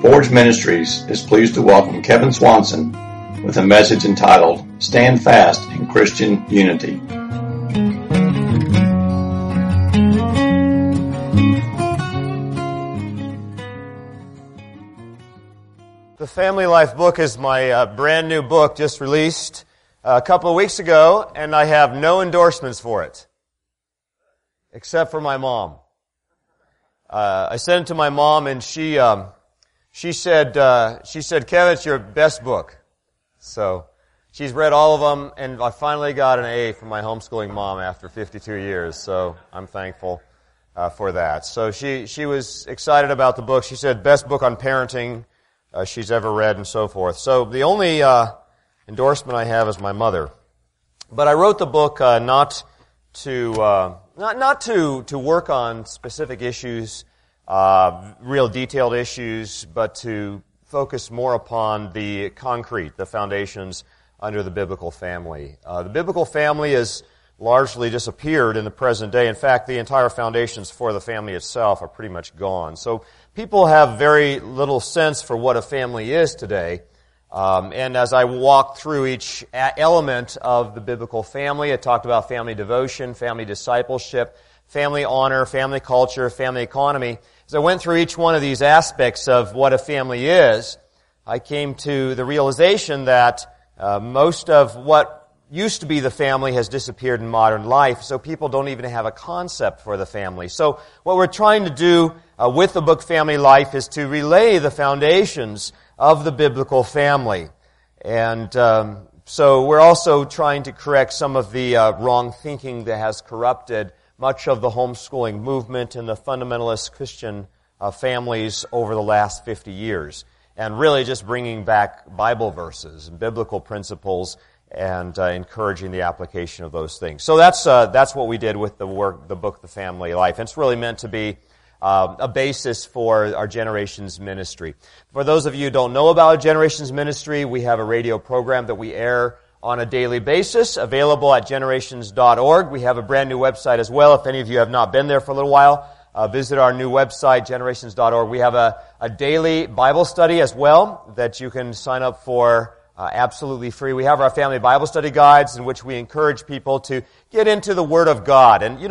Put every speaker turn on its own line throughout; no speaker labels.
Forge Ministries is pleased to welcome Kevin Swanson with a message entitled, Stand Fast in Christian Unity.
The Family Life book is my brand new book, just released a couple of weeks ago, and I have no endorsements for it, except for my mom. I sent it to my mom, and she said, Kevin, it's your best book. So she's read all of them, and I finally got an A from my homeschooling mom after 52 years. So I'm thankful for that. So she was excited about the book. She said best book on parenting she's ever read, and so forth. So the only endorsement I have is my mother. But I wrote the book not to work on specific issues, real detailed issues, but to focus more upon the concrete, the foundations under the biblical family. The biblical family has largely disappeared in the present day. In fact, the entire foundations for the family itself are pretty much gone. So people have very little sense for what a family is today. And as I walked through each element of the biblical family, I talked about family devotion, family discipleship, family honor, family culture, family economy. As I went through each one of these aspects of what a family is, I came to the realization that most of what used to be the family has disappeared in modern life, so people don't even have a concept for the family. So what we're trying to do with the book Family Life is to relay the foundations of the biblical family. And so we're also trying to correct some of the wrong thinking that has corrupted much of the homeschooling movement and the fundamentalist Christian families over the last 50 years. And really just bringing back Bible verses and biblical principles and encouraging the application of those things. So that's what we did with the book, The Family Life. And it's really meant to be a basis for our Generations Ministry. For those of you who don't know about Generations Ministry, we have a radio program that we air on a daily basis, available at generations.org. We have a brand new website as well. If any of you have not been there for a little while, visit our new website, generations.org. We have a daily Bible study as well that you can sign up for absolutely free. We have our family Bible study guides in which we encourage people to get into the Word of God. And,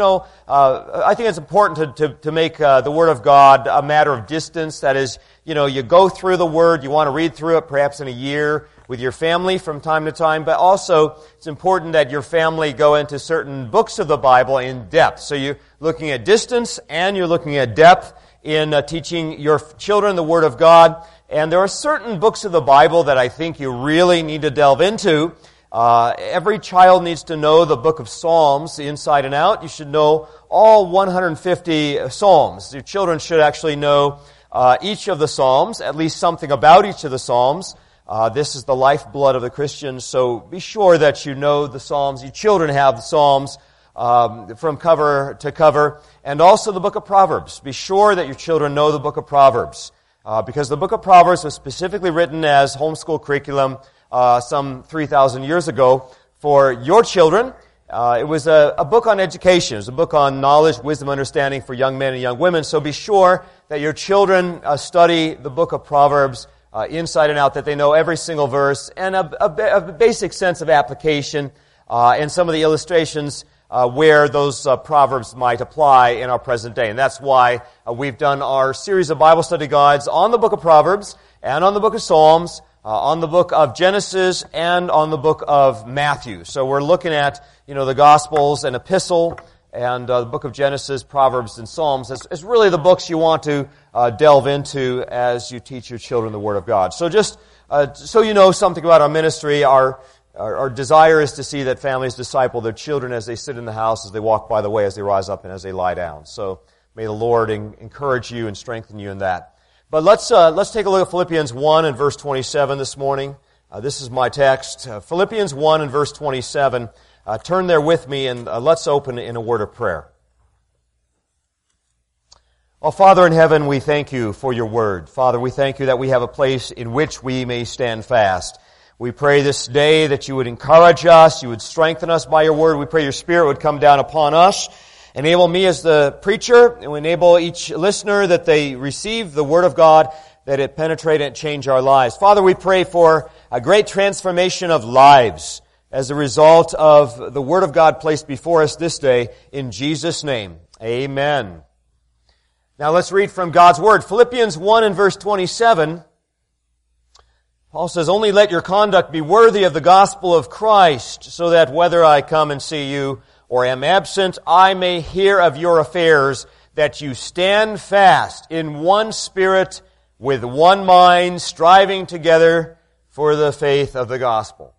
I think it's important to make the Word of God a matter of distance. That is, you go through the Word, you want to read through it perhaps in a year with your family from time to time, but also it's important that your family go into certain books of the Bible in depth. So you're looking at distance and you're looking at depth in teaching your children the Word of God. And there are certain books of the Bible that I think you really need to delve into. Every child needs to know the book of Psalms inside and out. You should know all 150 Psalms. Your children should actually know each of the Psalms, at least something about each of the Psalms. This is the lifeblood of the Christian, so be sure that you know the Psalms. Your children have the Psalms from cover to cover. And also the book of Proverbs. Be sure that your children know the book of Proverbs. Because the book of Proverbs was specifically written as homeschool curriculum some 3,000 years ago for your children. It was a book on education. It was a book on knowledge, wisdom, understanding for young men and young women. So be sure that your children study the book of Proverbs inside and out, that they know every single verse, and a basic sense of application and some of the illustrations where those proverbs might apply in our present day. And that's why we've done our series of Bible study guides on the book of Proverbs and on the book of Psalms, on the book of Genesis, and on the book of Matthew. So we're looking at, the Gospels and Epistle, and the book of Genesis, Proverbs, and Psalms as really the books you want to delve into as you teach your children the Word of God. So just so you know something about our ministry, our desire is to see that families disciple their children as they sit in the house, as they walk by the way, as they rise up, and as they lie down. So may the Lord encourage you and strengthen you in that. But let's take a look at Philippians 1 and verse 27 this morning. This is my text. Philippians 1 and verse 27. Turn there with me and let's open in a word of prayer. Oh, Father in heaven, we thank you for your word. Father, we thank you that we have a place in which we may stand fast. We pray this day that you would encourage us, you would strengthen us by your word. We pray your Spirit would come down upon us. Enable me as the preacher, and enable each listener that they receive the word of God, that it penetrate and change our lives. Father, we pray for a great transformation of lives as a result of the Word of God placed before us this day. In Jesus' name, amen. Now let's read from God's Word. Philippians 1 and verse 27. Paul says, "Only let your conduct be worthy of the gospel of Christ, so that whether I come and see you or am absent, I may hear of your affairs, that you stand fast in one spirit, with one mind, striving together for the faith of the gospel."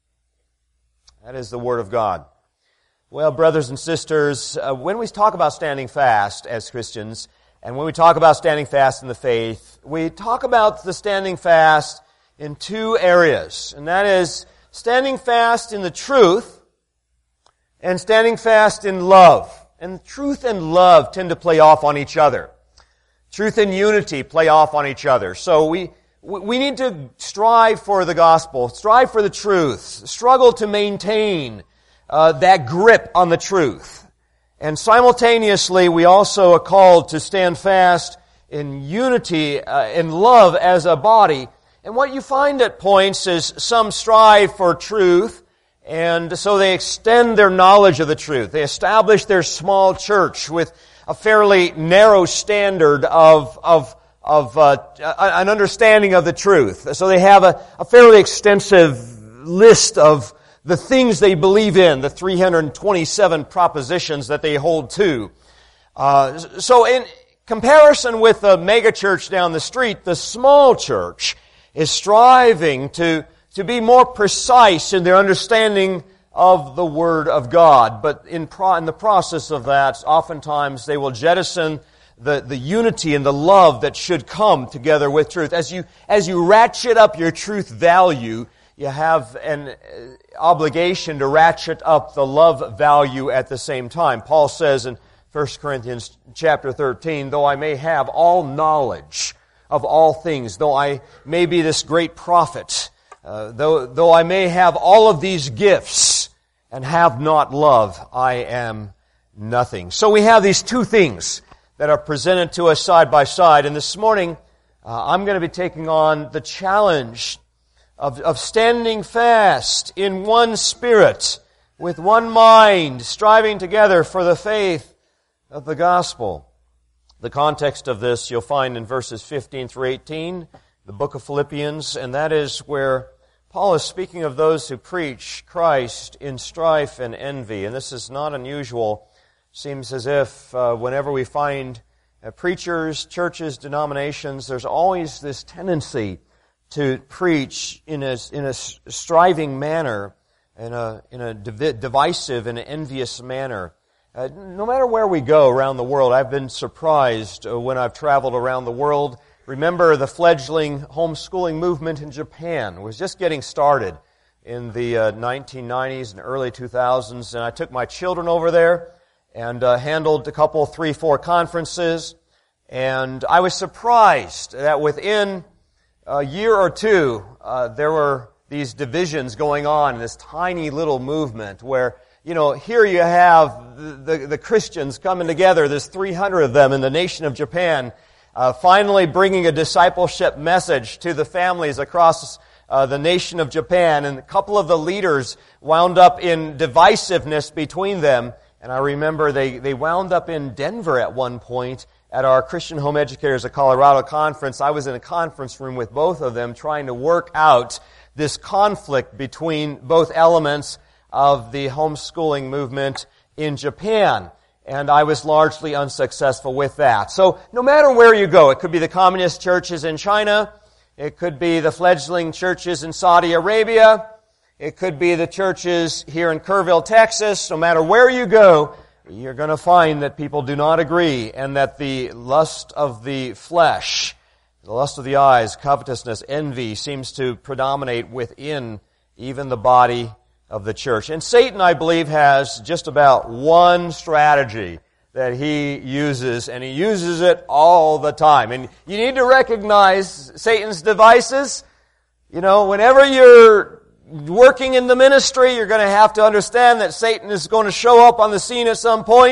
That is the Word of God. Well, brothers and sisters, when we talk about standing fast as Christians, and when we talk about standing fast in the faith, we talk about the standing fast in two areas, and that is standing fast in the truth and standing fast in love. And truth and love tend to play off on each other. Truth and unity play off on each other. So we need to strive for the gospel, strive for the truth, struggle to maintain that grip on the truth. And simultaneously, we also are called to stand fast in unity, in love as a body. And what you find at points is some strive for truth, and so they extend their knowledge of the truth. They establish their small church with a fairly narrow standard of an understanding of the truth. So they have a fairly extensive list of the things they believe in, the 327 propositions that they hold to. So in comparison with the mega church down the street, the small church is striving to be more precise in their understanding of the Word of God. But in the process of that, oftentimes they will jettison the unity and the love that should come together with truth. As you ratchet up your truth value, you have an obligation to ratchet up the love value at the same time. Paul says in 1 Corinthians chapter 13, "Though I may have all knowledge of all things, though I may be this great prophet, though I may have all of these gifts and have not love, I am nothing." So we have these two things that are presented to us side by side. And this morning, I'm going to be taking on the challenge of standing fast in one spirit, with one mind, striving together for the faith of the gospel. The context of this you'll find in verses 15 through 18, the book of Philippians, and that is where Paul is speaking of those who preach Christ in strife and envy. And this is not unusual. Seems as if whenever we find preachers, churches, denominations, there's always this tendency to preach in a striving manner, in a divisive and envious manner. No matter where we go around the world, I've been surprised when I've traveled around the world. Remember the fledgling homeschooling movement in Japan. It was just getting started in the 1990s and early 2000s, and I took my children over there and handled a couple, 3, 4 conferences, and I was surprised that within a year or two, there were these divisions going on in this tiny little movement where, here you have the Christians coming together, there's 300 of them in the nation of Japan, finally bringing a discipleship message to the families across the nation of Japan, and a couple of the leaders wound up in divisiveness between them. And I remember they wound up in Denver at one point at our Christian Home Educators of Colorado conference. I was in a conference room with both of them trying to work out this conflict between both elements of the homeschooling movement in Japan. And I was largely unsuccessful with that. So no matter where you go, it could be the communist churches in China, it could be the fledgling churches in Saudi Arabia, it could be the churches here in Kerrville, Texas. No matter where you go, you're going to find that people do not agree, and that the lust of the flesh, the lust of the eyes, covetousness, envy seems to predominate within even the body of the church. And Satan, I believe, has just about one strategy that he uses, and he uses it all the time. And you need to recognize Satan's devices. Whenever you're working in the ministry, you're going to have to understand that Satan is going to show up on the scene at some point.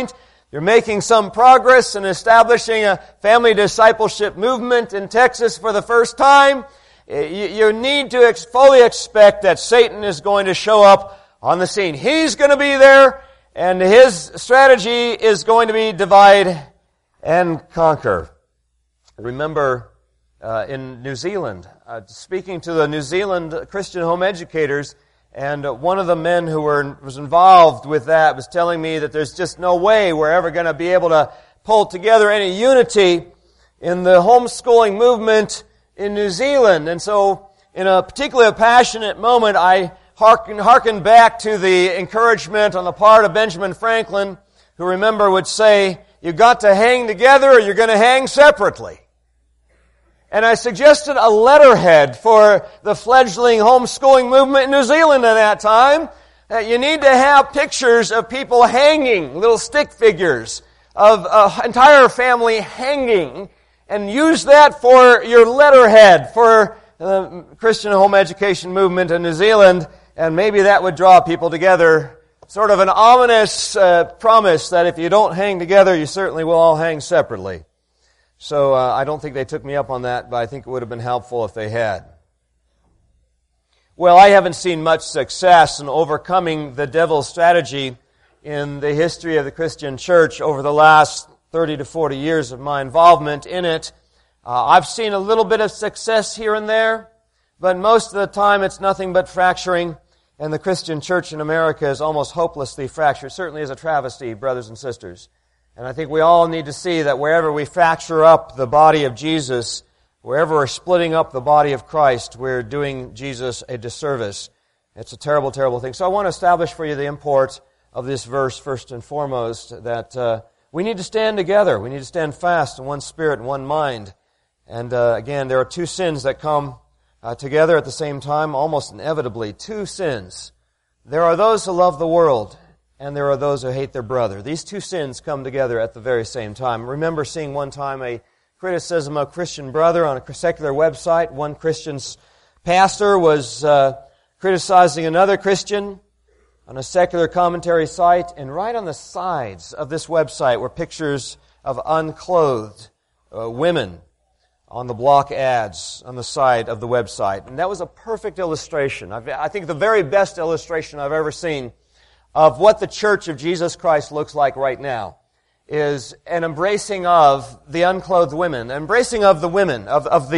You're making some progress in establishing a family discipleship movement in Texas for the first time. You need to fully expect that Satan is going to show up on the scene. He's going to be there, and his strategy is going to be divide and conquer. Remember, in New Zealand, speaking to the New Zealand Christian home educators, and one of the men who was involved with that was telling me that there's just no way we're ever going to be able to pull together any unity in the homeschooling movement in New Zealand. And so, in a particularly passionate moment, I hearken back to the encouragement on the part of Benjamin Franklin, who, remember, would say, "You've got to hang together or you're going to hang separately." And I suggested a letterhead for the fledgling homeschooling movement in New Zealand at that time. You need to have pictures of people hanging, little stick figures of an entire family hanging, and use that for your letterhead for the Christian home education movement in New Zealand, and maybe that would draw people together. Sort of an ominous promise that if you don't hang together, you certainly will all hang separately. So I don't think they took me up on that, but I think it would have been helpful if they had. Well, I haven't seen much success in overcoming the devil's strategy in the history of the Christian church over the last 30 to 40 years of my involvement in it. I've seen a little bit of success here and there, but most of the time it's nothing but fracturing, and the Christian church in America is almost hopelessly fractured. It certainly is a travesty, brothers and sisters. And I think we all need to see that wherever we fracture up the body of Jesus, wherever we're splitting up the body of Christ, we're doing Jesus a disservice. It's a terrible, terrible thing. So I want to establish for you the import of this verse first and foremost, that we need to stand together. We need to stand fast in one spirit and one mind. And again, there are two sins that come together at the same time, almost inevitably. Two sins. There are those who love the world, and there are those who hate their brother. These two sins come together at the very same time. I remember seeing one time a criticism of a Christian brother on a secular website. One Christian's pastor was criticizing another Christian on a secular commentary site, and right on the sides of this website were pictures of unclothed women on the block ads on the side of the website. And that was a perfect illustration. I think the very best illustration I've ever seen of what the Church of Jesus Christ looks like right now is an embracing of the unclothed women, embracing of the women of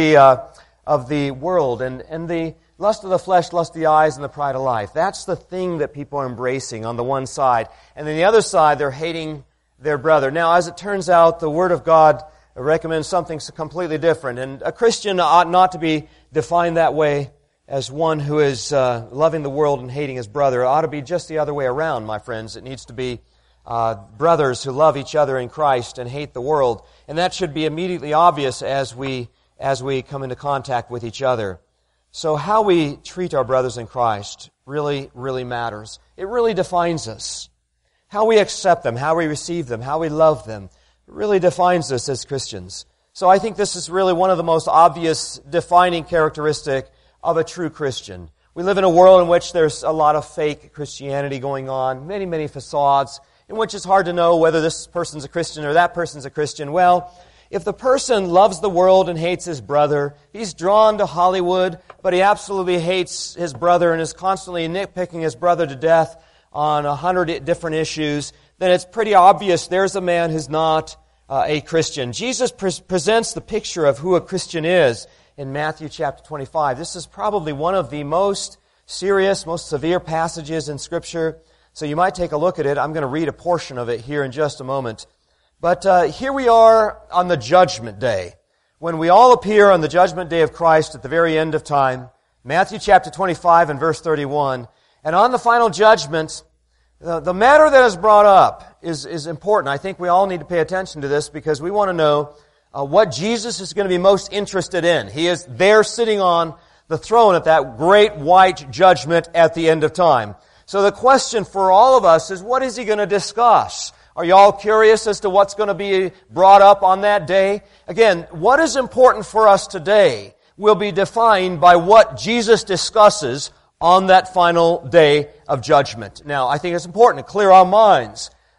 the world, and the lust of the flesh, lust of the eyes, and the pride of life. That's the thing that people are embracing on the one side. And then the other side, they're hating their brother. Now, as it turns out, the Word of God recommends something completely different. And a Christian ought not to be defined that way as one who is loving the world and hating his brother. It ought to be just the other way around, my friends. It needs to be brothers who love each other in Christ and hate the world. And that should be immediately obvious as we come into contact with each other. So how we treat our brothers in Christ really, really matters. It really defines us. How we accept them, how we receive them, how we love them, it really defines us as Christians. So I think this is really one of the most obvious defining characteristic of a true Christian. We live in a world in which there's a lot of fake Christianity going on, many, many facades, in which it's hard to know whether this person's a Christian or that person's a Christian. Well, if the person loves the world and hates his brother, he's drawn to Hollywood, but he absolutely hates his brother and is constantly nitpicking his brother to death on 100 different issues, then it's pretty obvious there's a man who's not a Christian. Jesus presents the picture of who a Christian is in Matthew chapter 25. This is probably one of the most serious, most severe passages in Scripture. So you might take a look at it. I'm going to read a portion of it here in just a moment. But here we are on the judgment day, when we all appear on the judgment day of Christ at the very end of time. Matthew chapter 25 and verse 31. And on the final judgment, the matter that is brought up is important. I think we all need to pay attention to this because we want to know what Jesus is going to be most interested in. He is there sitting on the throne at that great white judgment at the end of time. So the question for all of us is, what is He going to discuss? Are you all curious as to what's going to be brought up on that day? Again, what is important for us today will be defined by what Jesus discusses on that final day of judgment. Now, I think it's important to clear our minds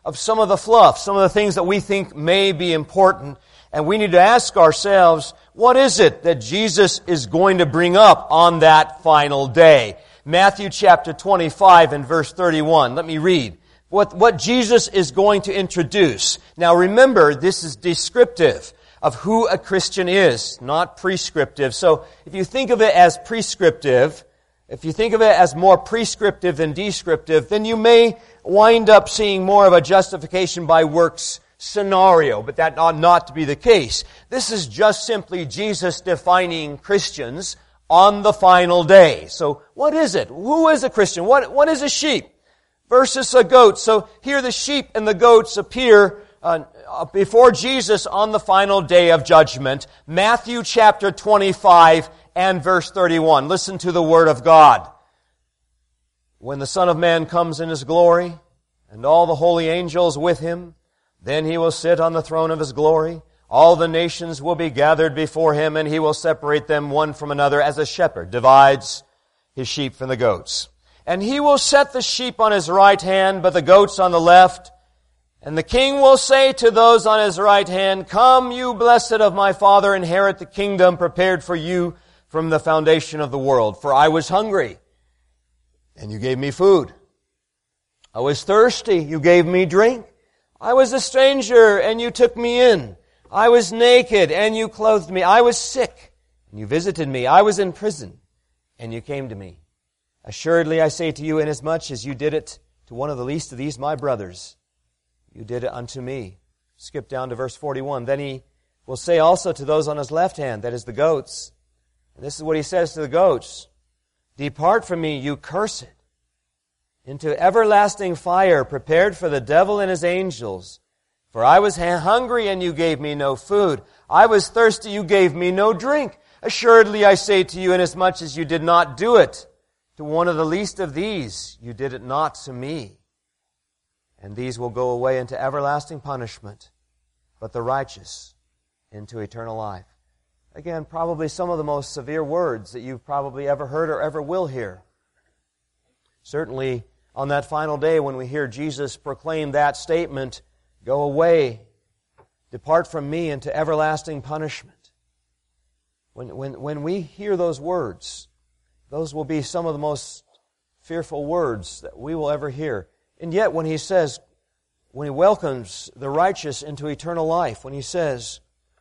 of some of the fluff, some of the things that we think may be important. And we need to ask ourselves, what is it that Jesus is going to bring up on that final day? Matthew chapter 25 and verse 31. Let me read what Jesus is going to introduce. Now remember, this is descriptive of who a Christian is, not prescriptive. So if you think of it as prescriptive, if you think of it as more prescriptive than descriptive, then you may wind up seeing more of a justification by works scenario, but that ought not to be the case. This is just simply Jesus defining Christians on the final day. So what is it? Who is a Christian? What is a sheep versus a goat? So here the sheep and the goats appear before Jesus on the final day of judgment. Matthew chapter 25 and verse 31. Listen to the word of God. When the Son of Man comes in His glory, and all the holy angels with Him, then He will sit on the throne of His glory. All the nations will be gathered before Him, and He will separate them one from another as a shepherd divides His sheep from the goats. And He will set the sheep on His right hand, but the goats on the left. And the King will say to those on His right hand, Come, you blessed of my Father, inherit the kingdom prepared for you from the foundation of the world. For I was hungry, and you gave me food. I was thirsty, you gave me drink. I was a stranger, and you took me in. I was naked, and you clothed me. I was sick, and you visited me. I was in prison, and you came to me. Assuredly, I say to you, inasmuch as you did it to one of the least of these my brothers, you did it unto me. Skip down to verse 41. Then He will say also to those on His left hand, that is the goats, and this is what He says to the goats, Depart from me, you cursed, into everlasting fire prepared for the devil and his angels. For I was hungry, and you gave me no food. I was thirsty, you gave me no drink. Assuredly, I say to you, inasmuch as you did not do it to one of the least of these, you did it not to me. And these will go away into everlasting punishment, but the righteous into eternal life. Again, probably some of the most severe words that you've probably ever heard or ever will hear. Certainly, on that final day when we hear Jesus proclaim that statement, Go away, depart from me into everlasting punishment. When we hear those words, those will be some of the most fearful words that we will ever hear. And yet when He says, when He welcomes the righteous into eternal life, when He says,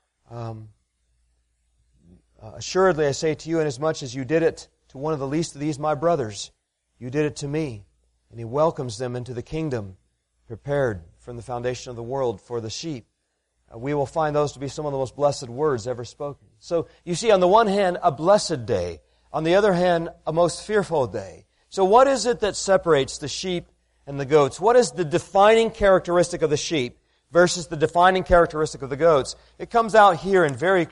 Assuredly I say to you, inasmuch as you did it to one of the least of these my brothers, you did it to me. And He welcomes them into the kingdom prepared from the foundation of the world for the sheep. We will find those to be some of the most blessed words ever spoken. So you see, on the one hand, a blessed day. On the other hand, a most fearful day. So what is it that separates the sheep and the goats? What is the defining characteristic of the sheep versus the defining characteristic of the goats? It comes out here in very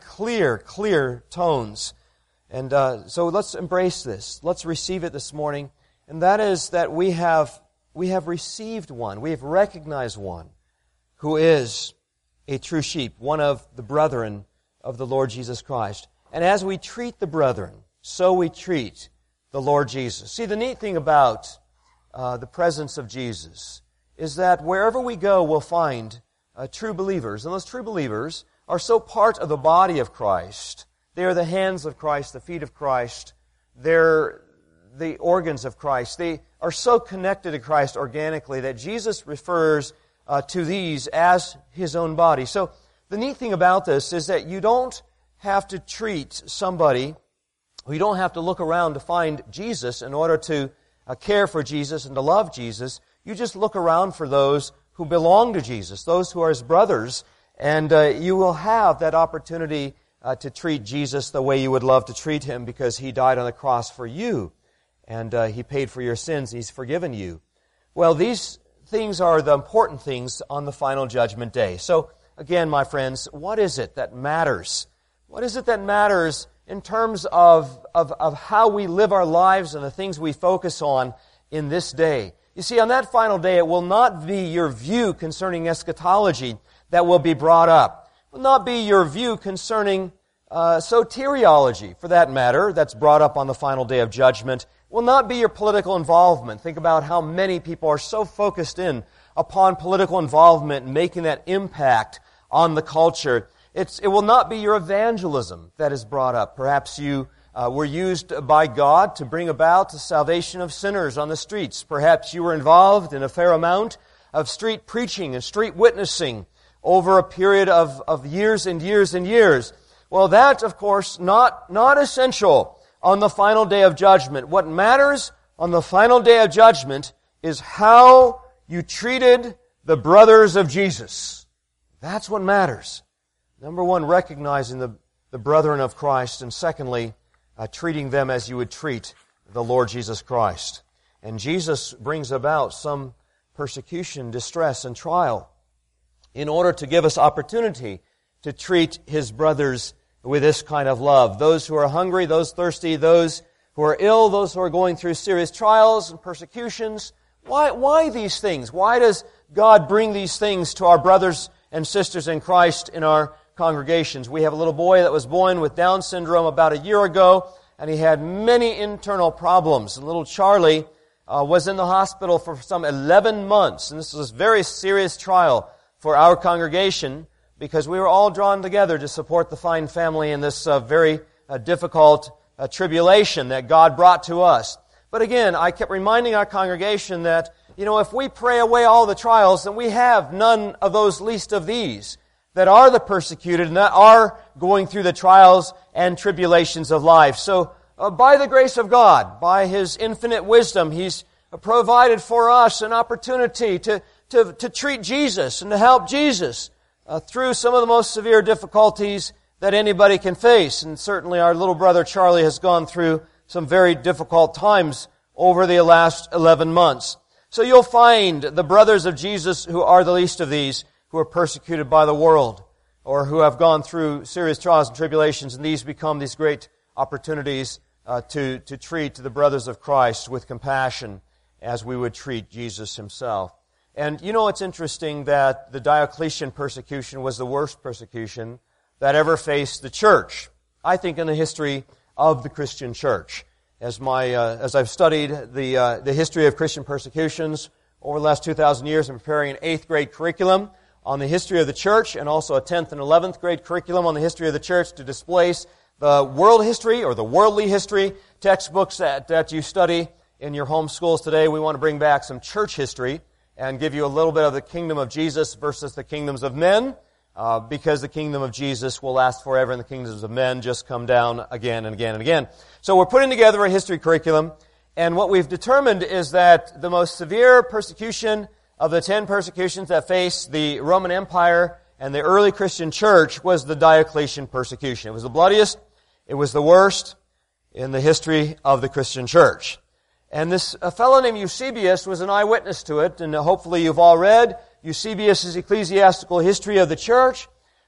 clear tones. And so let's embrace this. Let's receive it this morning. And that is that we have received one. We have recognized one who is a true sheep, one of the brethren of the Lord Jesus Christ. And as we treat the brethren, so we treat the Lord Jesus. See, the neat thing about the presence of Jesus is that wherever we go, we'll find true believers. And those true believers are so part of the body of Christ. They are the hands of Christ, the feet of Christ. They're the organs of Christ. They are so connected to Christ organically that Jesus refers to these as His own body. So the neat thing about this is that you don't have to treat somebody, you don't have to look around to find Jesus in order to care for Jesus and to love Jesus. You just look around for those who belong to Jesus, those who are His brothers, and you will have that opportunity to treat Jesus the way you would love to treat Him because He died on the cross for you. And He paid for your sins. He's forgiven you. Well, these things are the important things on the final judgment day. So, again, my friends, what is it that matters? What is it that matters in terms of how we live our lives and the things we focus on in this day? You see, on that final day, it will not be your view concerning eschatology that will be brought up. It will not be your view concerning soteriology, for that matter, that's brought up on the final day of judgment. Will not be your political involvement. Think about how many people are so focused in upon political involvement and making that impact on the culture. It will not be your evangelism that is brought up. Perhaps you were used by God to bring about the salvation of sinners on the streets. Perhaps you were involved in a fair amount of street preaching and street witnessing over a period of years and years and years. Well, that's, of course, not essential on the final day of judgment. What matters on the final day of judgment is how you treated the brothers of Jesus. That's what matters. Number one, recognizing the brethren of Christ, and secondly, treating them as you would treat the Lord Jesus Christ. And Jesus brings about some persecution, distress, and trial in order to give us opportunity to treat His brothers with this kind of love. Those who are hungry, those thirsty, those who are ill, those who are going through serious trials and persecutions. Why these things? Why does God bring these things to our brothers and sisters in Christ in our congregations? We have a little boy that was born with Down syndrome about a year ago, and he had many internal problems. And little Charlie was in the hospital for some 11 months, and this was a very serious trial for our congregation because we were all drawn together to support the fine family in this very difficult tribulation that God brought to us. But again, I kept reminding our congregation that, if we pray away all the trials, then we have none of those least of these that are the persecuted and that are going through the trials and tribulations of life. So, by the grace of God, by His infinite wisdom, He's provided for us an opportunity to treat Jesus and to help Jesus through some of the most severe difficulties that anybody can face. And certainly our little brother Charlie has gone through some very difficult times over the last 11 months. So you'll find the brothers of Jesus who are the least of these, who are persecuted by the world, or who have gone through serious trials and tribulations, and these become these great opportunities to treat the brothers of Christ with compassion as we would treat Jesus Himself. And it's interesting that the Diocletian persecution was the worst persecution that ever faced the church, I think, in the history of the Christian church. As I've studied the history of Christian persecutions over the last 2,000 years, I'm preparing an 8th grade curriculum on the history of the church, and also a 10th and 11th grade curriculum on the history of the church to displace the world history or the worldly history textbooks that you study in your home schools today. We want to bring back some church history and give you a little bit of the kingdom of Jesus versus the kingdoms of men, because the kingdom of Jesus will last forever and the kingdoms of men just come down again and again and again. So we're putting together a history curriculum, and what we've determined is that the most severe persecution of the 10 persecutions that faced the Roman Empire and the early Christian church was the Diocletian persecution. It was the bloodiest, it was the worst in the history of the Christian church. And this fellow named Eusebius was an eyewitness to it, and hopefully you've all read Eusebius' Ecclesiastical History of the Church.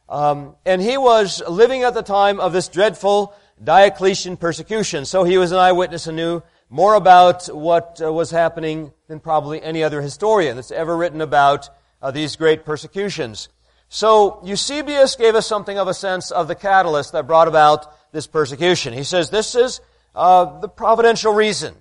And he was living at the time of this dreadful Diocletian persecution. So he was an eyewitness and knew more about what was happening than probably any other historian that's ever written about these great persecutions. So Eusebius gave us something of a sense of the catalyst that brought about this persecution. He says this is the providential reason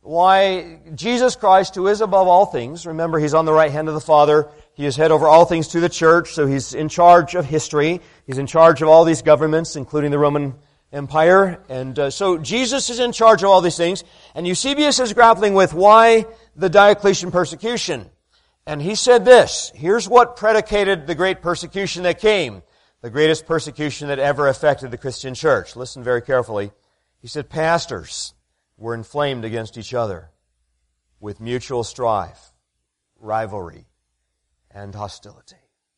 why Jesus Christ, who is above all things, remember He's on the right hand of the Father, He is head over all things to the church, so He's in charge of history, He's in charge of all these governments, including the Roman Empire, and so Jesus is in charge of all these things, and Eusebius is grappling with why the Diocletian persecution. And he said this, here's what predicated the great persecution that came, the greatest persecution that ever affected the Christian church. Listen very carefully. He said, pastors were inflamed against each other with mutual strife, rivalry, and hostility.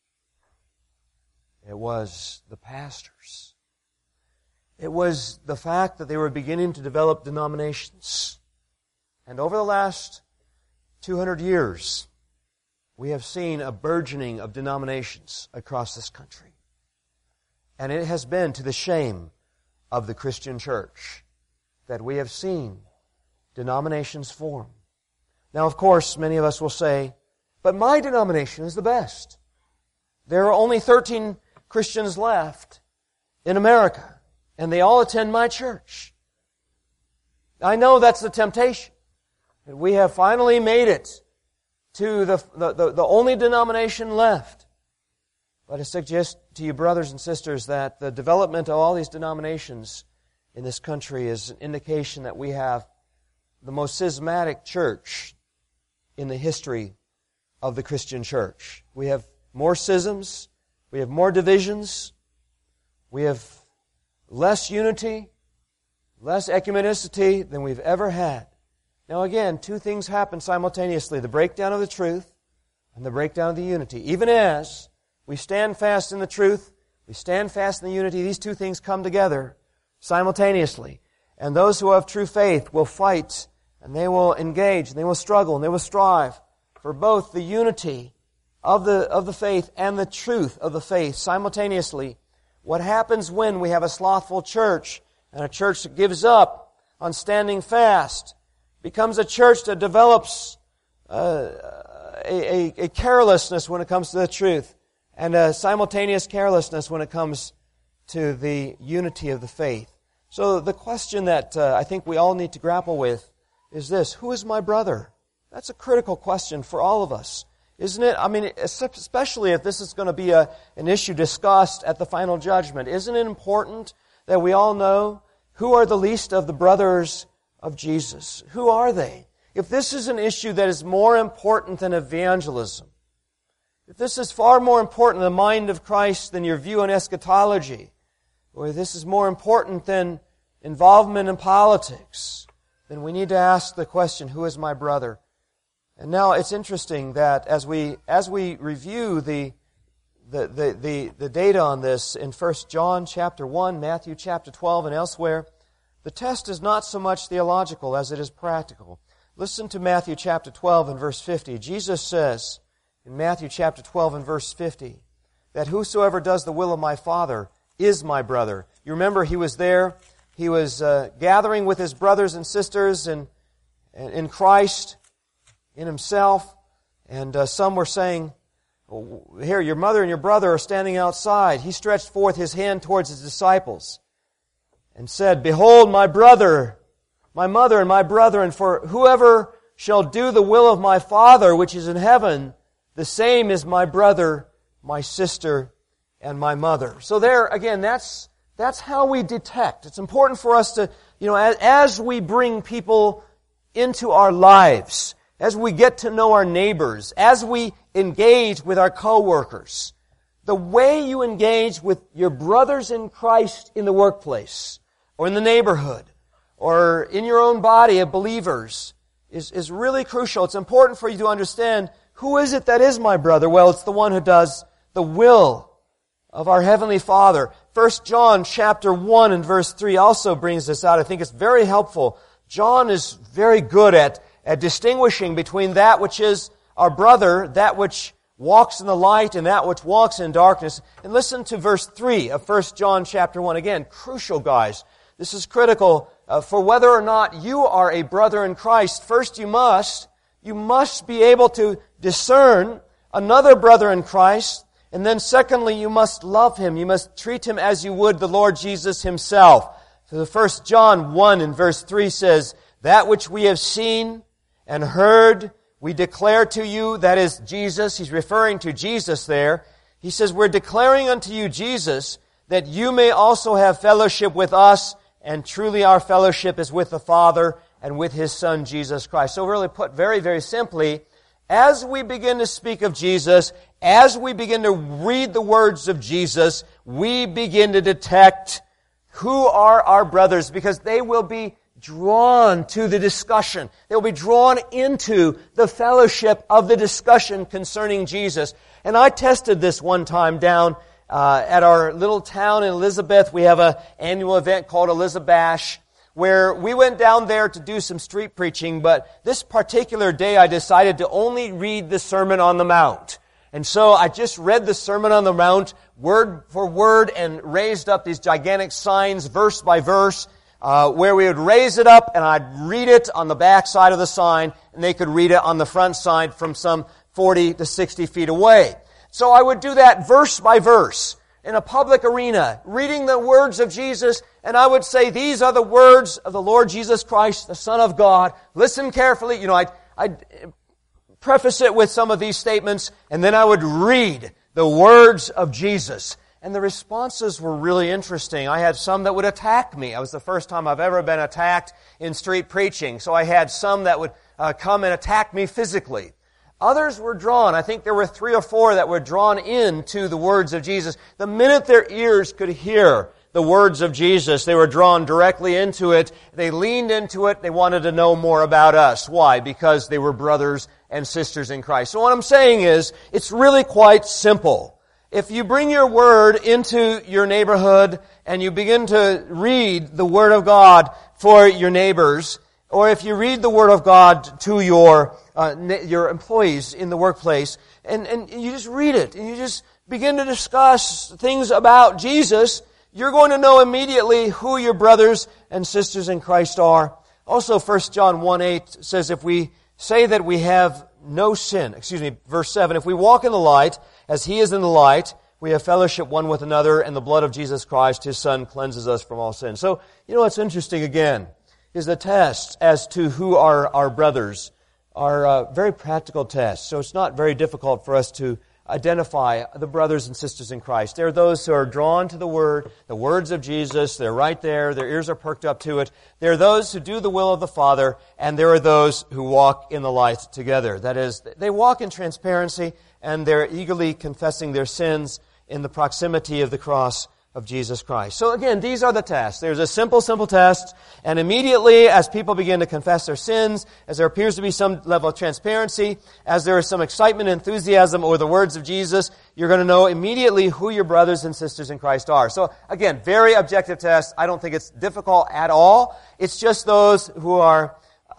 It was the pastors. It was the fact that they were beginning to develop denominations. And over the last 200 years, we have seen a burgeoning of denominations across this country. And it has been to the shame of the Christian church that we have seen denominations form. Now, of course, many of us will say, but my denomination is the best. There are only 13 Christians left in America, and they all attend my church. I know that's the temptation. And we have finally made it to the only denomination left. But I suggest to you, brothers and sisters, that the development of all these denominations in this country is an indication that we have the most schismatic church in the history of the Christian church. We have more schisms, we have more divisions, we have less unity, less ecumenicity than we've ever had. Now again, two things happen simultaneously: the breakdown of the truth and the breakdown of the unity. Even as we stand fast in the truth, we stand fast in the unity, these two things come together simultaneously. And those who have true faith will fight, and they will engage, and they will struggle, and they will strive for both the unity of the faith and the truth of the faith simultaneously. What happens when we have a slothful church, and a church that gives up on standing fast, becomes a church that develops a carelessness when it comes to the truth, and a simultaneous carelessness when it comes to the unity of the faith. So the question that I think we all need to grapple with is this: who is my brother? That's a critical question for all of us, isn't it? I mean, especially if this is going to be an issue discussed at the final judgment. Isn't it important that we all know who are the least of the brothers of Jesus? Who are they? If this is an issue that is more important than evangelism, if this is far more important in the mind of Christ than your view on eschatology, or this is more important than involvement in politics, then we need to ask the question, who is my brother? And now it's interesting that as we review the data on this in 1 John chapter 1, Matthew chapter 12, and elsewhere, the test is not so much theological as it is practical. Listen to Matthew chapter 12 and verse 50. Jesus says in Matthew chapter 12 and verse 50 that whosoever does the will of my Father is my brother. You remember he was there. He was gathering with his brothers and sisters in Christ, in himself, and some were saying, here, your mother and your brother are standing outside. He stretched forth his hand towards his disciples and said, behold, my brother, my mother, and my brethren, for whoever shall do the will of my Father which is in heaven, the same is my brother, my sister, and my mother. So there, again, that's how we detect. It's important for us to, as we bring people into our lives, as we get to know our neighbors, as we engage with our co-workers, the way you engage with your brothers in Christ in the workplace, or in the neighborhood, or in your own body of believers, is really crucial. It's important for you to understand, who is it that is my brother? Well, it's the one who does the will of our Heavenly Father. 1 John chapter 1 and verse 3 also brings this out. I think it's very helpful. John is very good at distinguishing between that which is our brother, that which walks in the light, and that which walks in darkness. And listen to verse 3 of 1 John chapter 1. Again, crucial, guys. This is critical for whether or not you are a brother in Christ. First, you must be able to discern another brother in Christ. And then secondly, you must love him. You must treat him as you would the Lord Jesus himself. So the 1 John 1 and verse 3 says, that which we have seen and heard, we declare to you, that is Jesus. He's referring to Jesus there. He says, we're declaring unto you Jesus, that you may also have fellowship with us, and truly our fellowship is with the Father and with His Son, Jesus Christ. So really put very, very simply, as we begin to speak of Jesus, as we begin to read the words of Jesus, we begin to detect who are our brothers, because they will be drawn to the discussion. They will be drawn into the fellowship of the discussion concerning Jesus. And I tested this one time down at our little town in Elizabeth. We have an annual event called Elizabeth, where we went down there to do some street preaching, but this particular day I decided to only read the Sermon on the Mount. And so I just read the Sermon on the Mount word for word and raised up these gigantic signs verse by verse, where we would raise it up and I'd read it on the back side of the sign, and they could read it on the front side from some 40 to 60 feet away. So I would do that verse by verse in a public arena, reading the words of Jesus, and I would say, these are the words of the Lord Jesus Christ, the Son of God. Listen carefully. I'd preface it with some of these statements, and then I would read the words of Jesus. And the responses were really interesting. I had some that would attack me. It was the first time I've ever been attacked in street preaching. So I had some that would come and attack me physically. Others were drawn. I think there were 3 or 4 that were drawn into the words of Jesus. The minute their ears could hear the words of Jesus, they were drawn directly into it. They leaned into it. They wanted to know more about us. Why? Because they were brothers and sisters in Christ. So what I'm saying is, it's really quite simple. If you bring your word into your neighborhood and you begin to read the Word of God for your neighbors, or if you read the Word of God to your employees in the workplace, and you just read it, and you just begin to discuss things about Jesus, you're going to know immediately who your brothers and sisters in Christ are. Also, 1 John 1:8 says, if we say that we have no sin, verse 7, if we walk in the light, as He is in the light, we have fellowship one with another, and the blood of Jesus Christ, His Son, cleanses us from all sin. So, what's interesting again is the tests as to who are our brothers are very practical tests. So it's not very difficult for us to identify the brothers and sisters in Christ. There are those who are drawn to the Word, the words of Jesus. They're right there. Their ears are perked up to it. There are those who do the will of the Father, and there are those who walk in the light together. That is, they walk in transparency, and they're eagerly confessing their sins in the proximity of the cross of Jesus Christ. So again, these are the tests. There's a simple test, and immediately as people begin to confess their sins, as there appears to be some level of transparency, as there is some excitement and enthusiasm over the words of Jesus, you're going to know immediately who your brothers and sisters in Christ are. So again, very objective test. I don't think it's difficult at all. It's just those who are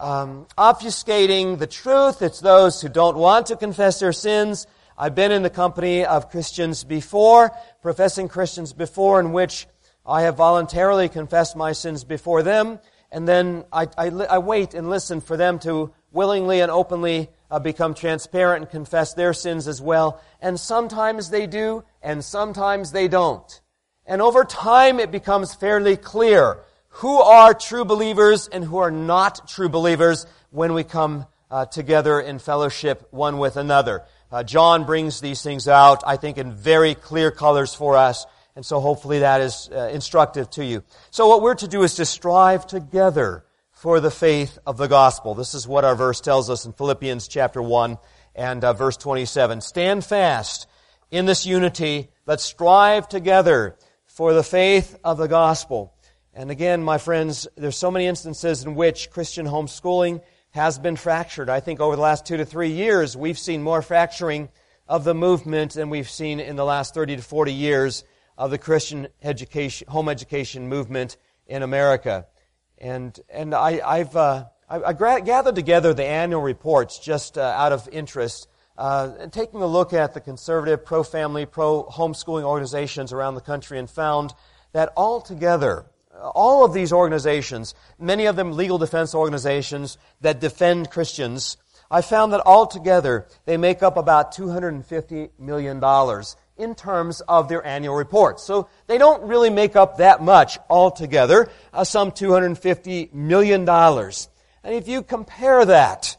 obfuscating the truth. It's those who don't want to confess their sins. I've been in the company of Christians before, professing Christians before, in which I have voluntarily confessed my sins before them, and then I wait and listen for them to willingly and openly become transparent and confess their sins as well. And sometimes they do, and sometimes they don't. And over time it becomes fairly clear who are true believers and who are not true believers when we come together in fellowship one with another. John brings these things out, I think, in very clear colors for us, and so hopefully that is instructive to you. So what we're to do is to strive together for the faith of the gospel. This is what our verse tells us in Philippians chapter 1 and verse 27. Stand fast in this unity. Let's strive together for the faith of the gospel. And again, my friends, there's so many instances in which Christian homeschooling has been fractured. I think over the last 2 to 3 years, we've seen more fracturing of the movement than we've seen in the last 30 to 40 years of the Christian education, home education movement in America. And I've gathered together the annual reports just out of interest, and taking a look at the conservative, pro-family, pro-homeschooling organizations around the country, and found that altogether, all of these organizations, many of them legal defense organizations that defend Christians, I found that altogether they make up about $250 million in terms of their annual reports. So they don't really make up that much altogether, some $250 million. And if you compare that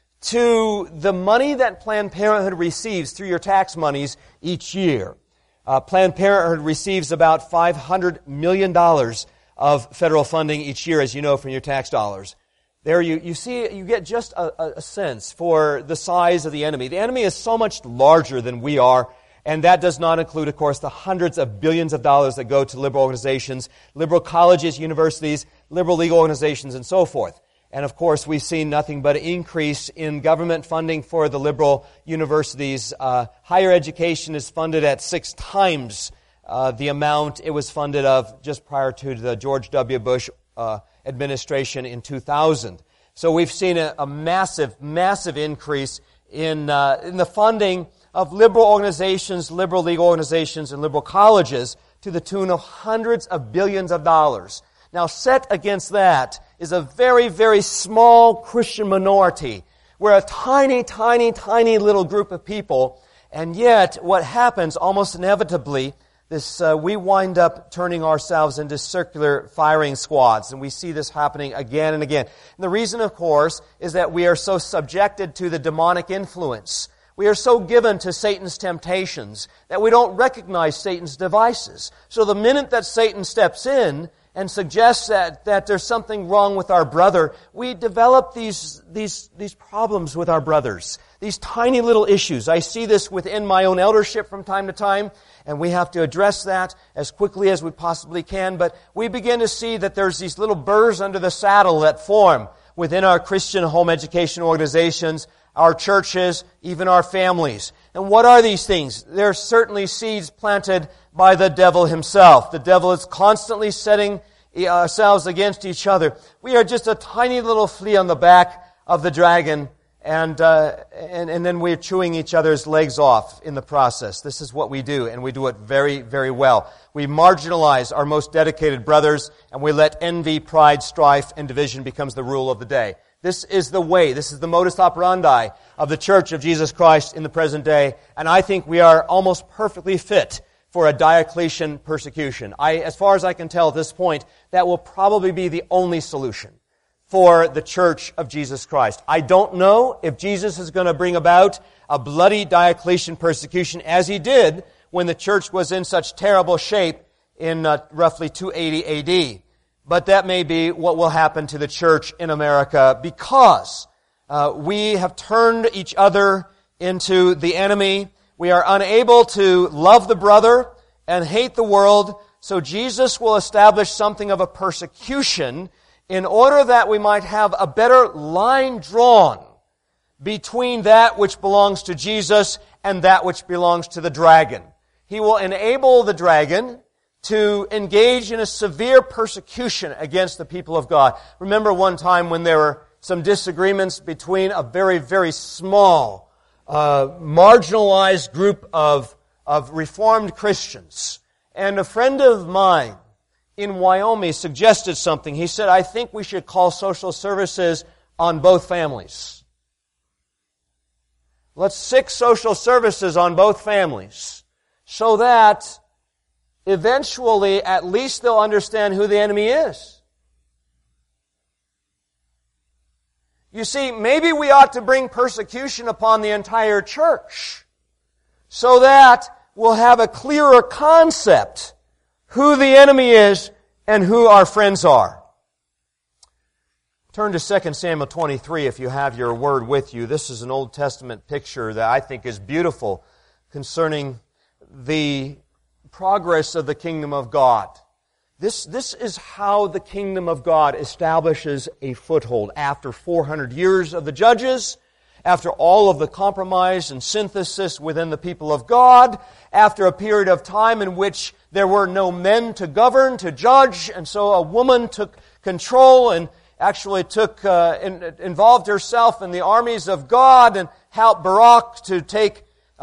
to the money that Planned Parenthood receives through your tax monies each year, Planned Parenthood receives about $500 million of federal funding each year, as you know, from your tax dollars. There you see, you get just a sense for the size of the enemy. The enemy is so much larger than we are, and that does not include, of course, the hundreds of billions of dollars that go to liberal organizations, liberal colleges, universities, liberal legal organizations, and so forth. And of course, we've seen nothing but an increase in government funding for the liberal universities. Higher education is funded at 6 times the amount it was funded of just prior to the George W. Bush administration in 2000. So we've seen a massive increase in the funding of liberal organizations, liberal legal organizations, and liberal colleges to the tune of hundreds of billions of dollars. Now, set against that is a very, very small Christian minority. We're a tiny, tiny, tiny little group of people, and yet what happens almost inevitably, we wind up turning ourselves into circular firing squads, and we see this happening again and again. And the reason, of course, is that we are so subjected to the demonic influence. We are so given to Satan's temptations that we don't recognize Satan's devices. So the minute that Satan steps in and suggests that there's something wrong with our brother, we develop these problems with our brothers. These tiny little issues. I see this within my own eldership from time to time, and we have to address that as quickly as we possibly can. But we begin to see that there's these little burrs under the saddle that form within our Christian home education organizations, our churches, even our families. And what are these things? They're certainly seeds planted by the devil himself. The devil is constantly setting ourselves against each other. We are just a tiny little flea on the back of the dragon, and then we're chewing each other's legs off in the process. This is what we do, and we do it very, very well. We marginalize our most dedicated brothers, and we let envy, pride, strife, and division becomes the rule of the day. This is the way, this is the modus operandi of the Church of Jesus Christ in the present day, and I think we are almost perfectly fit for a Diocletian persecution. As far as I can tell at this point, that will probably be the only solution for the Church of Jesus Christ. I don't know if Jesus is going to bring about a bloody Diocletian persecution as he did when the church was in such terrible shape in roughly 280 AD. But that may be what will happen to the church in America because we have turned each other into the enemy. We are unable to love the brother and hate the world. So Jesus will establish something of a persecution in order that we might have a better line drawn between that which belongs to Jesus and that which belongs to the dragon. He will enable the dragon to engage in a severe persecution against the people of God. Remember one time when there were some disagreements between a very, very small, marginalized group of Reformed Christians. And a friend of mine in Wyoming suggested something. He said, I think we should call social services on both families. Let's stick social services on both families so that eventually, at least they'll understand who the enemy is. You see, maybe we ought to bring persecution upon the entire church so that we'll have a clearer concept who the enemy is and who our friends are. Turn to 2 Samuel 23 if you have your word with you. This is an Old Testament picture that I think is beautiful concerning the progress of the kingdom of God. This is how the kingdom of God establishes a foothold. After 400 years of the judges, after all of the compromise and synthesis within the people of God, after a period of time in which there were no men to govern, to judge, and so a woman took control and actually involved herself in the armies of God and helped Barak to take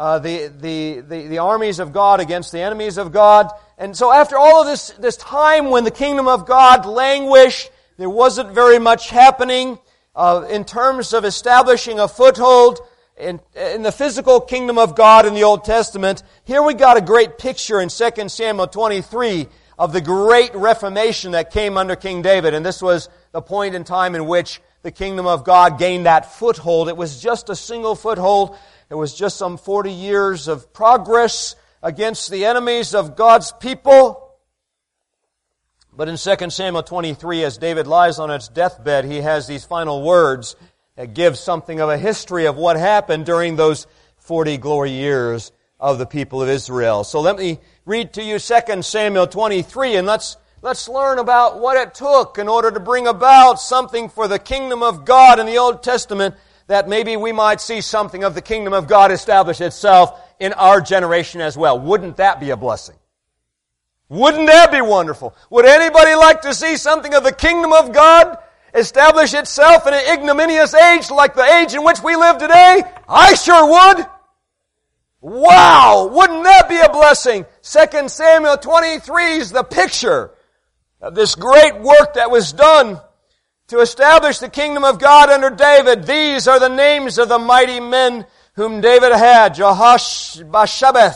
the armies of God against the enemies of God. And so after all of this time when the kingdom of God languished, there wasn't very much happening in terms of establishing a foothold in the physical kingdom of God in the Old Testament. Here we got a great picture in 2 Samuel 23 of the great reformation that came under King David. And this was the point in time in which the kingdom of God gained that foothold. It was just a single foothold. It was just some 40 years of progress against the enemies of God's people. But in 2 Samuel 23, as David lies on his deathbed, he has these final words that give something of a history of what happened during those 40 glory years of the people of Israel. So let me read to you 2 Samuel 23, and let's learn about what it took in order to bring about something for the kingdom of God in the Old Testament, that maybe we might see something of the kingdom of God establish itself in our generation as well. Wouldn't that be a blessing? Wouldn't that be wonderful? Would anybody like to see something of the kingdom of God establish itself in an ignominious age like the age in which we live today? I sure would. Wow! Wouldn't that be a blessing? 2 Samuel 23 is the picture of this great work that was done to establish the kingdom of God under David. These are the names of the mighty men whom David had: Jehosh-Bashabeth,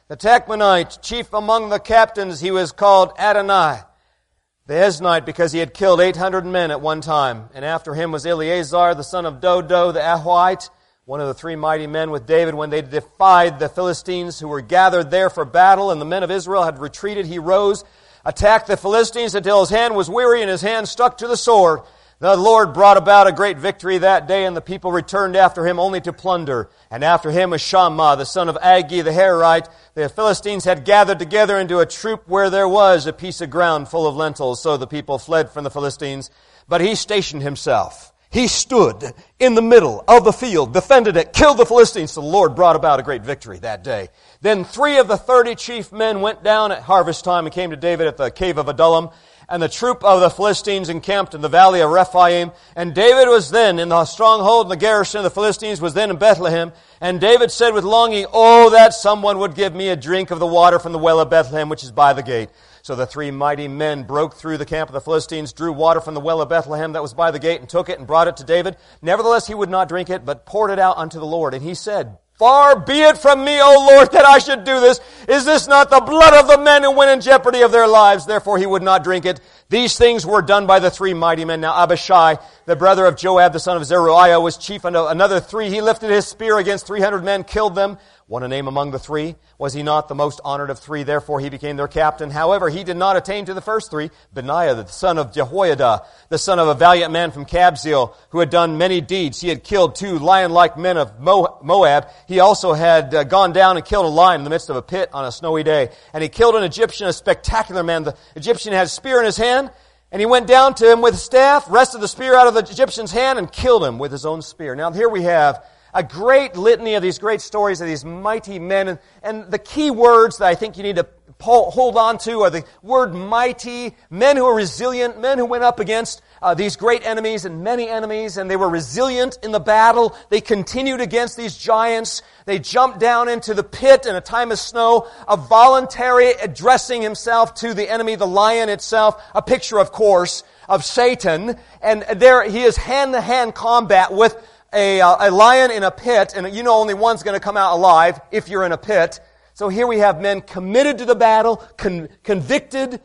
The Tachmonite, chief among the captains, he was called Adonai. The Eznite, because he had killed 800 men at one time. And after him was Eleazar, the son of Dodo, the Ahohite, one of the three mighty men with David when they defied the Philistines who were gathered there for battle, and the men of Israel had retreated. He rose, attacked the Philistines until his hand was weary and his hand stuck to the sword. The Lord brought about a great victory that day, and the people returned after him only to plunder. And after him was Shammah, the son of Agi, the Hararite. The Philistines had gathered together into a troop where there was a piece of ground full of lentils. So the people fled from the Philistines. But he stationed himself. He stood in the middle of the field, defended it, killed the Philistines. So the Lord brought about a great victory that day. Then 3 of the 30 chief men went down at harvest time and came to David at the cave of Adullam. And the troop of the Philistines encamped in the valley of Rephaim. And David was then in the stronghold, and the garrison of the Philistines was then in Bethlehem. And David said with longing, "Oh, that someone would give me a drink of the water from the well of Bethlehem, which is by the gate." So the 3 mighty men broke through the camp of the Philistines, drew water from the well of Bethlehem that was by the gate, and took it and brought it to David. Nevertheless, he would not drink it, but poured it out unto the Lord. And he said, "Far be it from me, O Lord, that I should do this. Is this not the blood of the men who went in jeopardy of their lives?" Therefore he would not drink it. These things were done by the 3 mighty men. Now Abishai, the brother of Joab, the son of Zeruiah, was chief unto another 3. He lifted his spear against 300 men, killed them. Won a name among the 3. Was he not the most honored of 3? Therefore he became their captain. However, he did not attain to the first 3. Benaiah, the son of Jehoiada, the son of a valiant man from Kabzeel, who had done many deeds. He had killed 2 lion-like men of Moab. He also had gone down and killed a lion in the midst of a pit on a snowy day. And he killed an Egyptian, a spectacular man. The Egyptian had a spear in his hand, and he went down to him with a staff, wrested the spear out of the Egyptian's hand, and killed him with his own spear. Now here we have a great litany of these great stories of these mighty men. And the key words that I think you need to hold on to are the word mighty, men who are resilient, men who went up against these great enemies and many enemies, and they were resilient in the battle. They continued against these giants. They jumped down into the pit in a time of snow, a voluntary addressing himself to the enemy, the lion itself, a picture, of course, of Satan. And there he is hand-to-hand combat with a lion in a pit, and you know only one's going to come out alive if you're in a pit. So here we have men committed to the battle, convicted,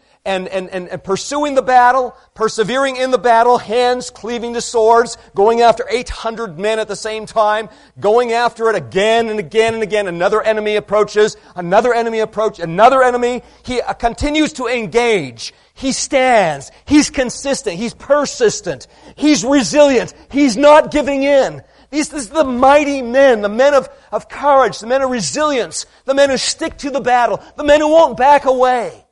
and pursuing the battle, persevering in the battle, hands cleaving to swords, going after 800 men at the same time, going after it again and again and again. Another enemy approaches, another enemy approaches, another enemy. He continues to engage. He stands. He's consistent. He's persistent. He's resilient. He's not giving in. These are the mighty men, the men of courage, the men of resilience, the men who stick to the battle, the men who won't back away.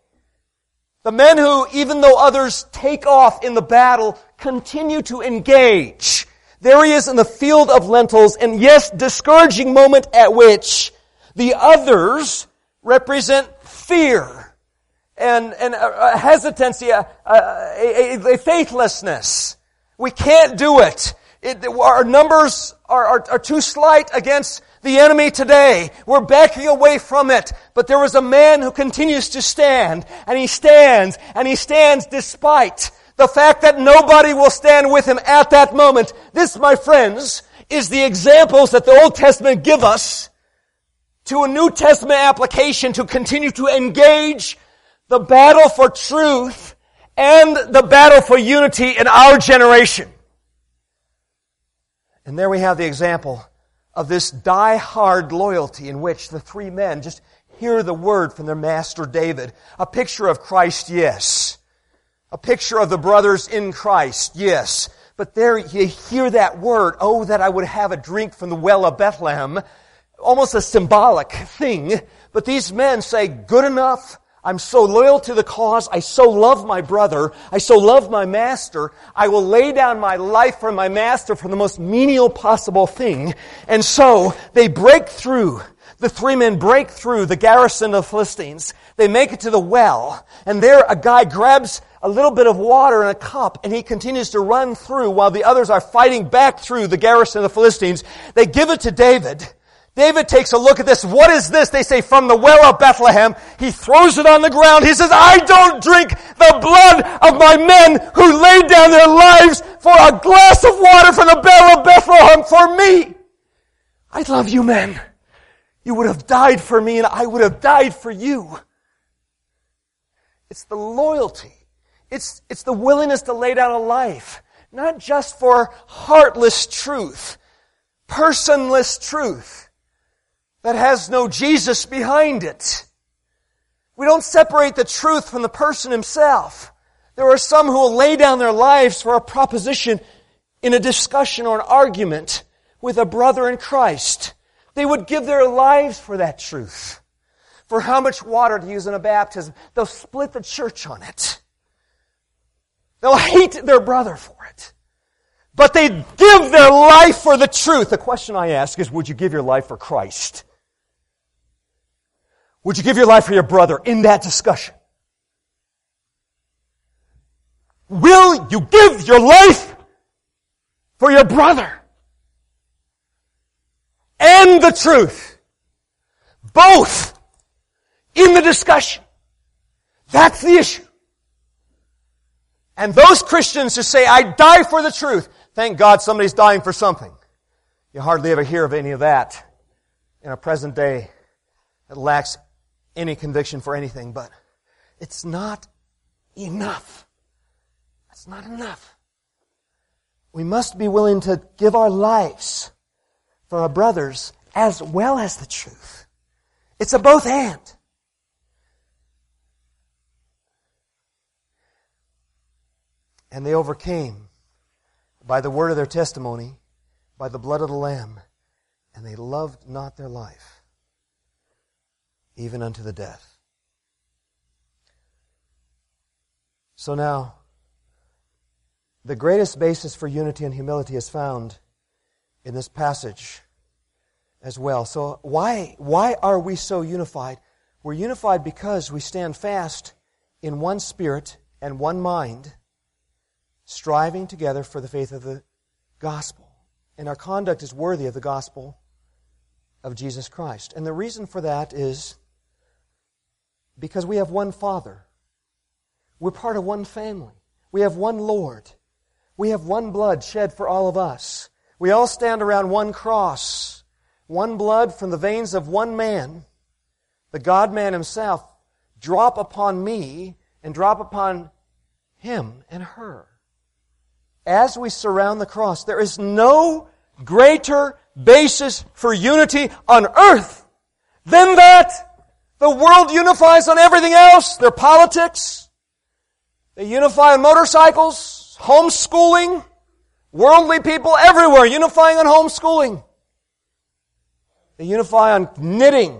The men who, even though others take off in the battle, continue to engage. There he is in the field of lentils, and yes, discouraging moment at which the others represent fear and a hesitancy, a faithlessness. We can't do it. Our numbers are too slight against the enemy today. We're backing away from it. But there is a man who continues to stand, and he stands, despite the fact that nobody will stand with him at that moment. This, my friends, is the examples that the Old Testament give us to a New Testament application to continue to engage the battle for truth and the battle for unity in our generation. And there we have the example of this die-hard loyalty in which the 3 men just hear the word from their master David. A picture of Christ, yes. A picture of the brothers in Christ, yes. But there you hear that word, "Oh, that I would have a drink from the well of Bethlehem." Almost a symbolic thing. But these men say, "Good enough. I'm so loyal to the cause. I so love my brother. I so love my master. I will lay down my life for my master for the most menial possible thing." And so they break through. The 3 men break through the garrison of the Philistines. They make it to the well. And there a guy grabs a little bit of water in a cup, and he continues to run through while the others are fighting back through the garrison of the Philistines. They give it to David. David takes a look at this. "What is this?" They say, "From the well of Bethlehem." He throws it on the ground. He says, "I don't drink the blood of my men who laid down their lives for a glass of water from the well of Bethlehem for me." I love you men.
You would have died for me and I would have died for you. It's the loyalty. It's the willingness to lay down a life, not just for heartless truth, personless truth that has no Jesus behind it. We don't separate the truth from the person himself. There are some who will lay down their lives for a proposition in a discussion or an argument with a brother in Christ. They would give their lives for that truth. For how much water to use in a baptism. They'll split the church on it. They'll hate their brother for it. But they give their life for the truth. The question I ask is, would you give your life for Christ? Would you give your life for your brother in that discussion? Will you give your life for your brother? And the truth. Both in the discussion. That's the issue. And those Christians who say, I die for the truth, thank God somebody's dying for something. You hardly ever hear of any of that in a present day that lacks any conviction for anything, but it's not enough. It's not enough. We must be willing to give our lives for our brothers as well as the truth. It's a both and. And they overcame by the word of their testimony, by the blood of the Lamb, and they loved not their life, even unto the death. So now, the greatest basis for unity and humility is found in this passage as well. So why are we so unified? We're unified because we stand fast in one spirit and one mind, striving together for the faith of the gospel. And our conduct is worthy of the gospel of Jesus Christ. And the reason for that is because we have one Father. We're part of one family. We have one Lord. We have one blood shed for all of us. We all stand around one cross. One blood from the veins of one man, the God-man himself, drop upon me and drop upon him and her. As we surround the cross, there is no greater basis for unity on earth than that. The world unifies on everything else. Their politics. They unify on motorcycles, homeschooling, worldly people everywhere unifying on homeschooling. They unify on knitting.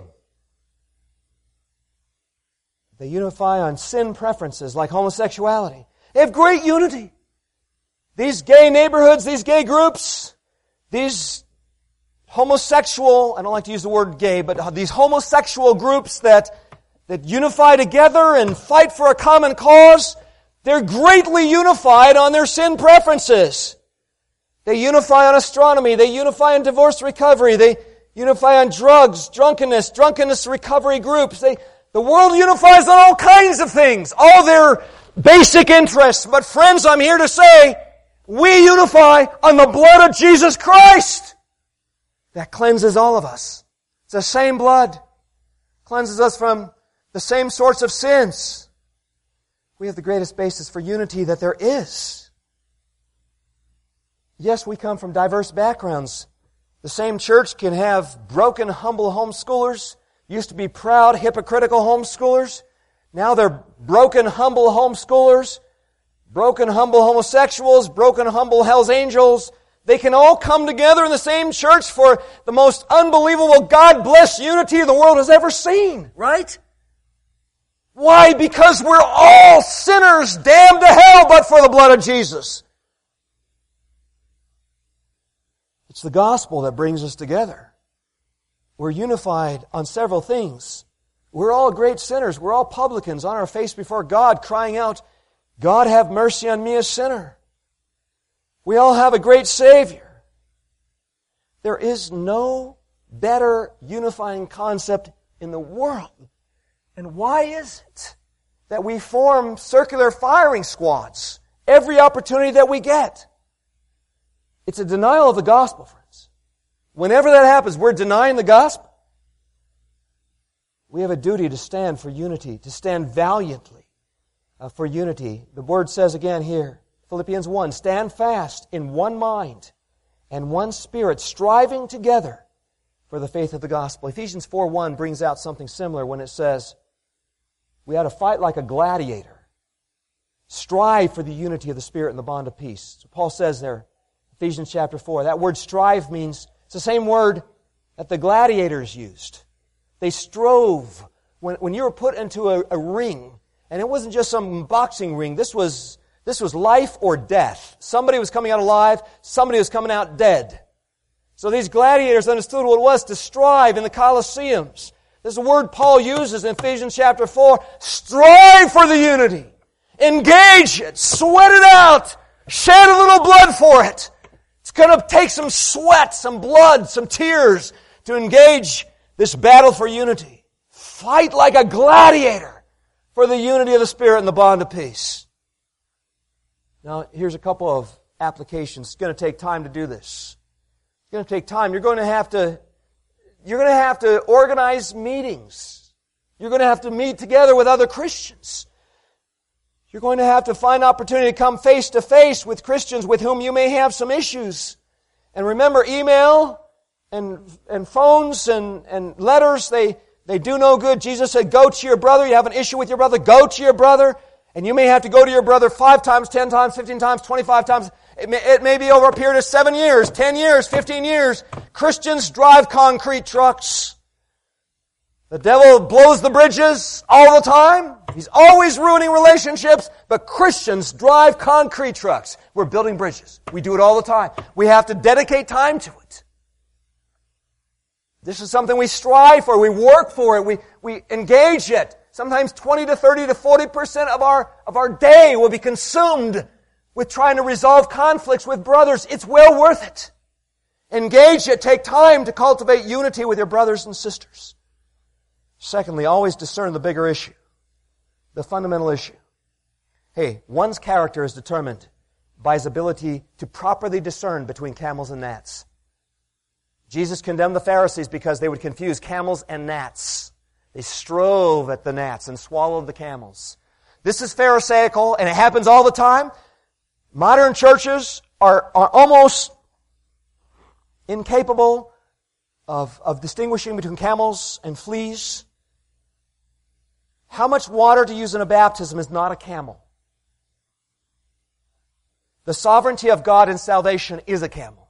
They unify on sin preferences like homosexuality. They have great unity. These gay neighborhoods, these gay groups, these homosexual, I don't like to use the word gay, but these homosexual groups that unify together and fight for a common cause, they're greatly unified on their sin preferences. They unify on astronomy. They unify on divorce recovery. They unify on drugs, drunkenness recovery groups. The world unifies on all kinds of things, all their basic interests. But friends, I'm here to say, we unify on the blood of Jesus Christ. That cleanses all of us. It's the same blood. Cleanses us from the same sorts of sins. We have the greatest basis for unity that there is. Yes, we come from diverse backgrounds. The same church can have broken, humble homeschoolers. Used to be proud, hypocritical homeschoolers. Now they're broken, humble homeschoolers. Broken, humble homosexuals, broken, humble Hell's Angels. They can all come together in the same church for the most unbelievable, God-blessed unity the world has ever seen. Right? Why? Because we're all sinners damned to hell but for the blood of Jesus. It's the gospel that brings us together. We're unified on several things. We're all great sinners. We're all publicans on our face before God, crying out, God, have mercy on me, a sinner. We all have a great Savior. There is no better unifying concept in the world. And why is it that we form circular firing squads every opportunity that we get? It's a denial of the gospel, friends. Whenever that happens, we're denying the gospel. We have a duty to stand for unity, to stand valiantly for unity. The Word says again here, Philippians 1, stand fast in one mind and one spirit, striving together for the faith of the gospel. Ephesians 4:1 brings out something similar when it says, we ought to fight like a gladiator. Strive for the unity of the Spirit and the bond of peace. So Paul says there, Ephesians chapter 4, that word strive means, it's the same word that the gladiators used. They strove. When you were put into a ring, and it wasn't just some boxing ring, this was life or death. Somebody was coming out alive, somebody was coming out dead. So these gladiators understood what it was to strive in the Colosseums. This is a word Paul uses in Ephesians chapter 4. Strive for the unity. Engage it. Sweat it out. Shed a little blood for it. It's going to take some sweat, some blood, some tears to engage this battle for unity. Fight like a gladiator for the unity of the Spirit and the bond of peace. Now, here's a couple of applications. It's going to take time to do this. It's going to take time. You're going to have to organize meetings. You're going to have to meet together with other Christians. You're going to have to find opportunity to come face to face with Christians with whom you may have some issues. And remember, email and phones and letters, they do no good. Jesus said, go to your brother. You have an issue with your brother, go to your brother. And you may have to go to your brother 5 times, 10 times, 15 times, 25 times. It may be over a period of 7 years, 10 years, 15 years. Christians drive concrete trucks. The devil blows the bridges all the time. He's always ruining relationships, but Christians drive concrete trucks. We're building bridges. We do it all the time. We have to dedicate time to it. This is something we strive for. We work for it. We engage it. Sometimes 20 to 30 to 40% of our day will be consumed with trying to resolve conflicts with brothers. It's well worth it. Engage it. Take time to cultivate unity with your brothers and sisters. Secondly, always discern the bigger issue, the fundamental issue. Hey, one's character is determined by his ability to properly discern between camels and gnats. Jesus condemned the Pharisees because they would confuse camels and gnats. They strove at the gnats and swallowed the camels. This is Pharisaical, and it happens all the time. Modern churches are almost incapable of distinguishing between camels and fleas. How much water to use in a baptism is not a camel. The sovereignty of God in salvation is a camel.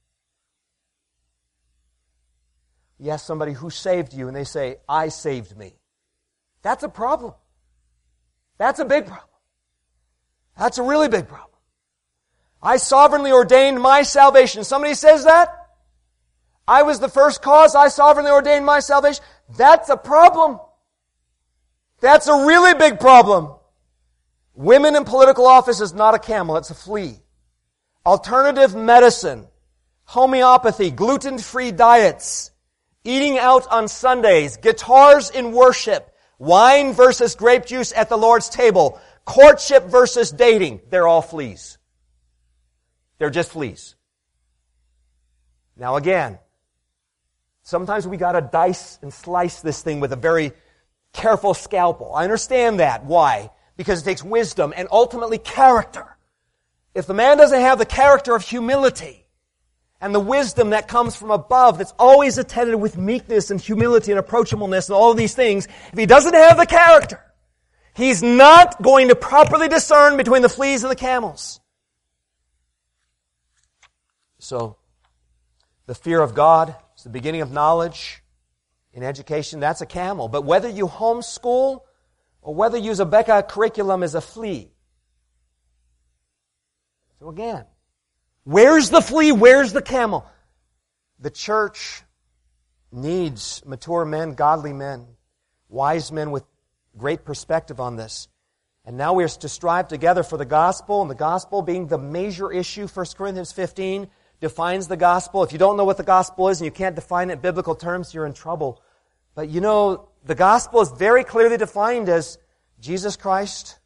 You ask somebody who saved you and they say, I saved me. That's a problem. That's a big problem. That's a really big problem. I sovereignly ordained my salvation. Somebody says that? I was the first cause. I sovereignly ordained my salvation. That's a problem. That's a really big problem. Women in political office is not a camel, it's a flea. Alternative medicine, homeopathy, gluten-free diets, eating out on Sundays, guitars in worship, wine versus grape juice at the Lord's table, courtship versus dating, they're all fleas. They're just fleas. Now again, sometimes we gotta dice and slice this thing with a very careful scalpel. I understand that. Why? Because it takes wisdom and ultimately character. If the man doesn't have the character of humility and the wisdom that comes from above that's always attended with meekness and humility and approachableness and all of these things, if he doesn't have the character, he's not going to properly discern between the fleas and the camels. So, the fear of God is the beginning of knowledge. In education, that's a camel. But whether you homeschool or whether you use a Becca curriculum is a flea. So again, where's the flea? Where's the camel? The church needs mature men, godly men, wise men with great perspective on this. And now we are to strive together for the gospel, and the gospel being the major issue. 1 Corinthians 15 defines the gospel. If you don't know what the gospel is and you can't define it in biblical terms, you're in trouble. But you know, the gospel is very clearly defined as Jesus Christ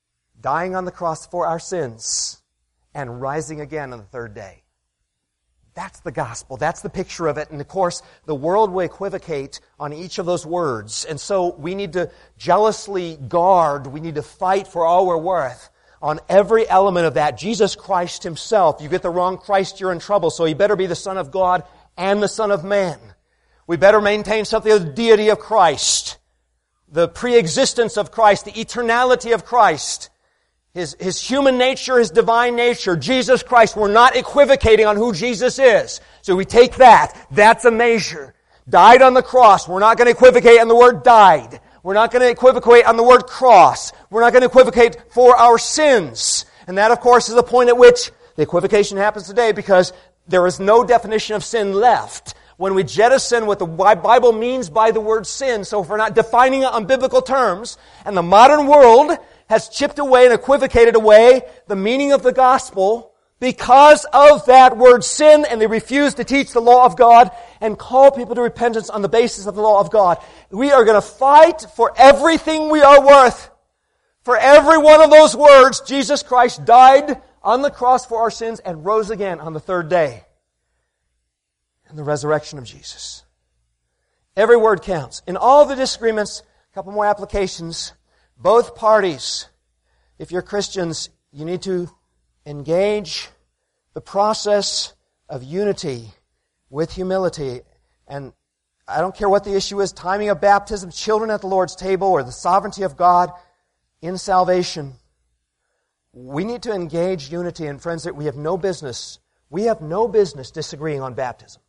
dying on the cross for our sins and rising again on the third day. That's the gospel. That's the picture of it. And of course, the world will equivocate on each of those words. And so we need to jealously guard, we need to fight for all we're worth on every element of that. Jesus Christ Himself. You get the wrong Christ, you're in trouble. So He better be the Son of God and the Son of Man. We better maintain something of the deity of Christ, the pre-existence of Christ, the eternality of Christ. His human nature, His divine nature, Jesus Christ. We're not equivocating on who Jesus is. So we take that. That's a measure. Died on the cross. We're not going to equivocate on the word died. We're not going to equivocate on the word cross. We're not going to equivocate for our sins. And that, of course, is the point at which the equivocation happens today, because there is no definition of sin left when we jettison what the Bible means by the word sin. So if we're not defining it on biblical terms, and the modern world has chipped away and equivocated away the meaning of the gospel because of that word sin, and they refuse to teach the law of God and call people to repentance on the basis of the law of God. We are going to fight for everything we are worth. For every one of those words, Jesus Christ died on the cross for our sins and rose again on the third day. And the resurrection of Jesus. Every word counts. In all the disagreements, a couple more applications. Both parties, if you're Christians, you need to engage the process of unity with humility. And I don't care what the issue is, timing of baptism, children at the Lord's table, or the sovereignty of God in salvation. We need to engage unity. And friends, we have no business disagreeing on baptism.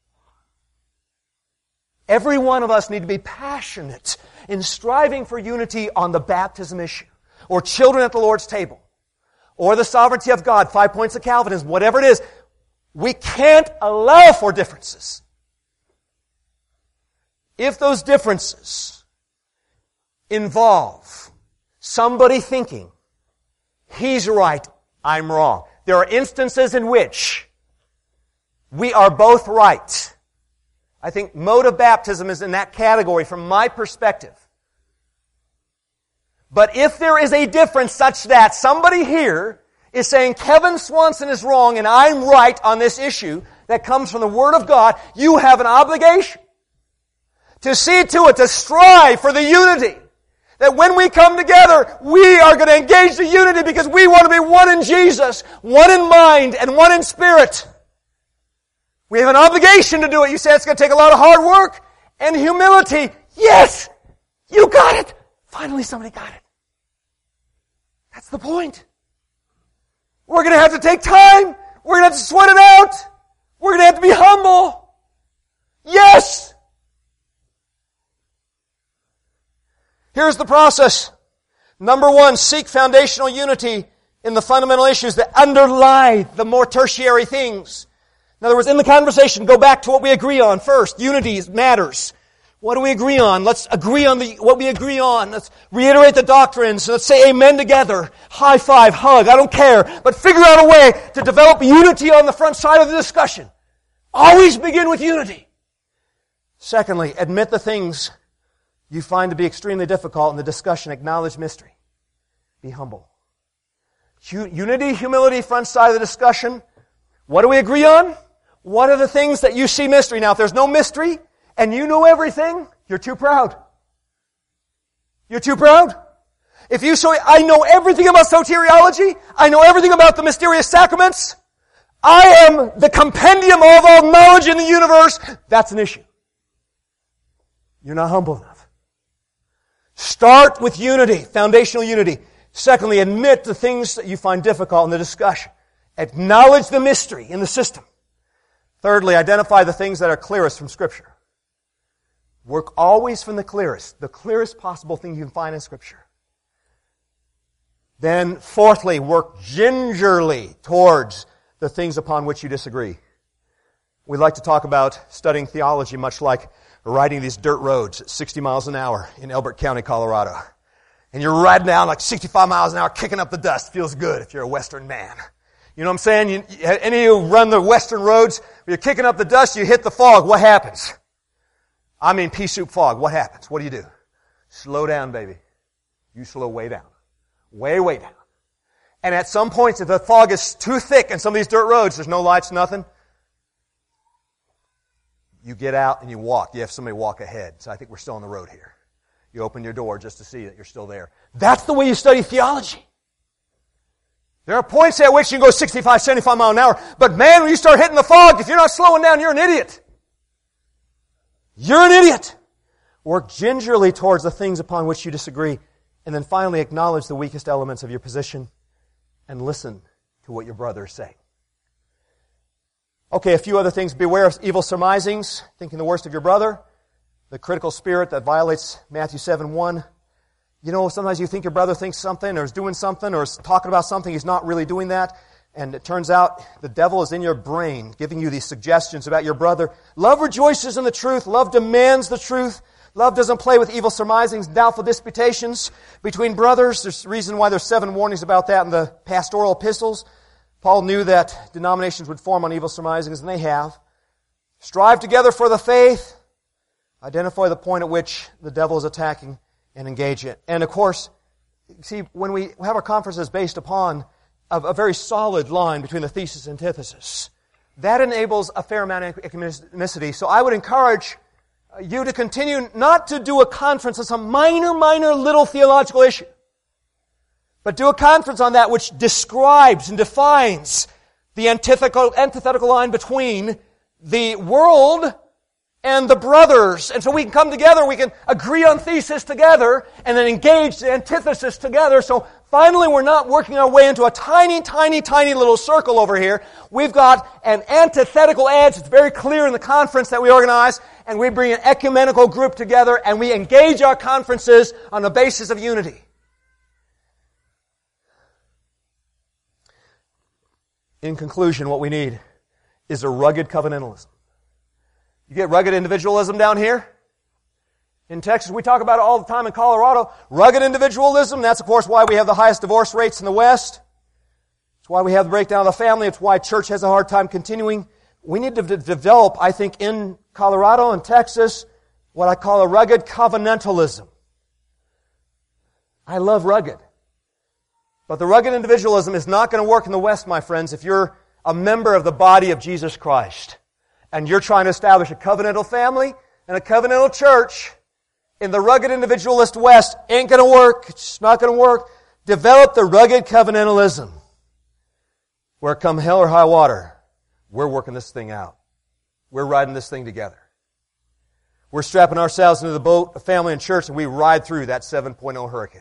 Every one of us need to be passionate in striving for unity on the baptism issue, or children at the Lord's table, or the sovereignty of God, 5 points of Calvinism, whatever it is. We can't allow for differences. If those differences involve somebody thinking, he's right, I'm wrong. There are instances in which we are both right. I think mode of baptism is in that category from my perspective. But if there is a difference such that somebody here is saying Kevin Swanson is wrong and I'm right on this issue that comes from the Word of God, you have an obligation to see to it, to strive for the unity. That when we come together, we are going to engage the unity because we want to be one in Jesus, one in mind, and one in spirit. We have an obligation to do it. You say it's going to take a lot of hard work and humility. Yes! You got it! Finally somebody got it. That's the point. We're going to have to take time. We're going to have to sweat it out. We're going to have to be humble. Yes! Here's the process. Number one, seek foundational unity in the fundamental issues that underlie the more tertiary things. In other words, in the conversation, go back to what we agree on first. Unity matters. What do we agree on? Let's agree on what we agree on. Let's reiterate the doctrines. Let's say amen together. High five, hug, I don't care. But figure out a way to develop unity on the front side of the discussion. Always begin with unity. Secondly, admit the things you find to be extremely difficult in the discussion. Acknowledge mystery. Be humble. Unity, humility, front side of the discussion. What do we agree on? What are the things that you see mystery? Now, if there's no mystery and you know everything, you're too proud. You're too proud. If you say, I know everything about soteriology, I know everything about the mysterious sacraments, I am the compendium of all knowledge in the universe, that's an issue. You're not humble enough. Start with unity, foundational unity. Secondly, admit the things that you find difficult in the discussion. Acknowledge the mystery in the system. Thirdly, identify the things that are clearest from Scripture. Work always from the clearest possible thing you can find in Scripture. Then, fourthly, work gingerly towards the things upon which you disagree. We like to talk about studying theology much like riding these dirt roads at 60 miles an hour in Elbert County, Colorado. And you're riding down like 65 miles an hour, kicking up the dust. Feels good if you're a Western man. You know what I'm saying? Any of you run the Western roads, you're kicking up the dust, you hit the fog, what happens? I mean pea soup fog, what happens? What do? Slow down, baby. You slow way down. Way down. And at some points, if the fog is too thick in some of these dirt roads, there's no lights, nothing, You get out and you walk. You have somebody walk ahead. So I think we're still on the road here. You open your door just to see that you're still there. That's the way you study theology. There are points at which you can go 65, 75 miles an hour. But man, when you start hitting the fog, if you're not slowing down, you're an idiot. You're an idiot. Work gingerly towards the things upon which you disagree. And then finally acknowledge the weakest elements of your position and listen to what your brother is saying. Okay, a few other things. Beware of evil surmisings, thinking the worst of your brother. The critical spirit that violates Matthew 7:1. You know, sometimes you think your brother thinks something or is doing something or is talking about something. He's not really doing that. And it turns out the devil is in your brain giving you these suggestions about your brother. Love rejoices in the truth. Love demands the truth. Love doesn't play with evil surmisings, doubtful disputations between brothers. There's a reason why there's 7 warnings about that in the pastoral epistles. Paul knew that denominations would form on evil surmisings, and they have. Strive together for the faith. Identify the point at which the devil is attacking and engage it. And of course, see, when we have our conferences based upon a very solid line between the thesis and antithesis, that enables a fair amount of ecumenicity. So I would encourage you to continue not to do a conference on some minor little theological issue, but do a conference on that which describes and defines the antithetical line between the world and the brothers. And so we can come together, we can agree on thesis together, and then engage the antithesis together. So finally we're not working our way into a tiny little circle over here. We've got an antithetical edge. It's very clear in the conference that we organize, and we bring an ecumenical group together, and we engage our conferences on the basis of unity. In conclusion, what we need is a rugged covenantalism. You get rugged individualism down here. In Texas, we talk about it all the time. In Colorado, rugged individualism. That's, of course, why we have the highest divorce rates in the West. It's why we have the breakdown of the family. It's why church has a hard time continuing. We need to develop, I think, in Colorado and Texas, what I call a rugged covenantalism. I love rugged. But the rugged individualism is not going to work in the West, my friends, if you're a member of the body of Jesus Christ and you're trying to establish a covenantal family and a covenantal church in the rugged individualist West. Ain't going to work. It's not going to work. Develop the rugged covenantalism where come hell or high water, we're working this thing out. We're riding this thing together. We're strapping ourselves into the boat of family and church, and we ride through that 7.0 hurricane.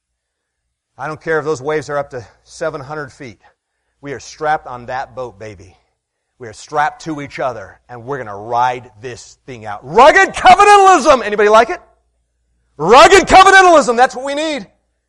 I don't care if those waves are up to 700 feet. We are strapped on that boat, baby. We are strapped to each other, and we're going to ride this thing out. Rugged covenantalism! Anybody like it? Rugged covenantalism! That's what we need.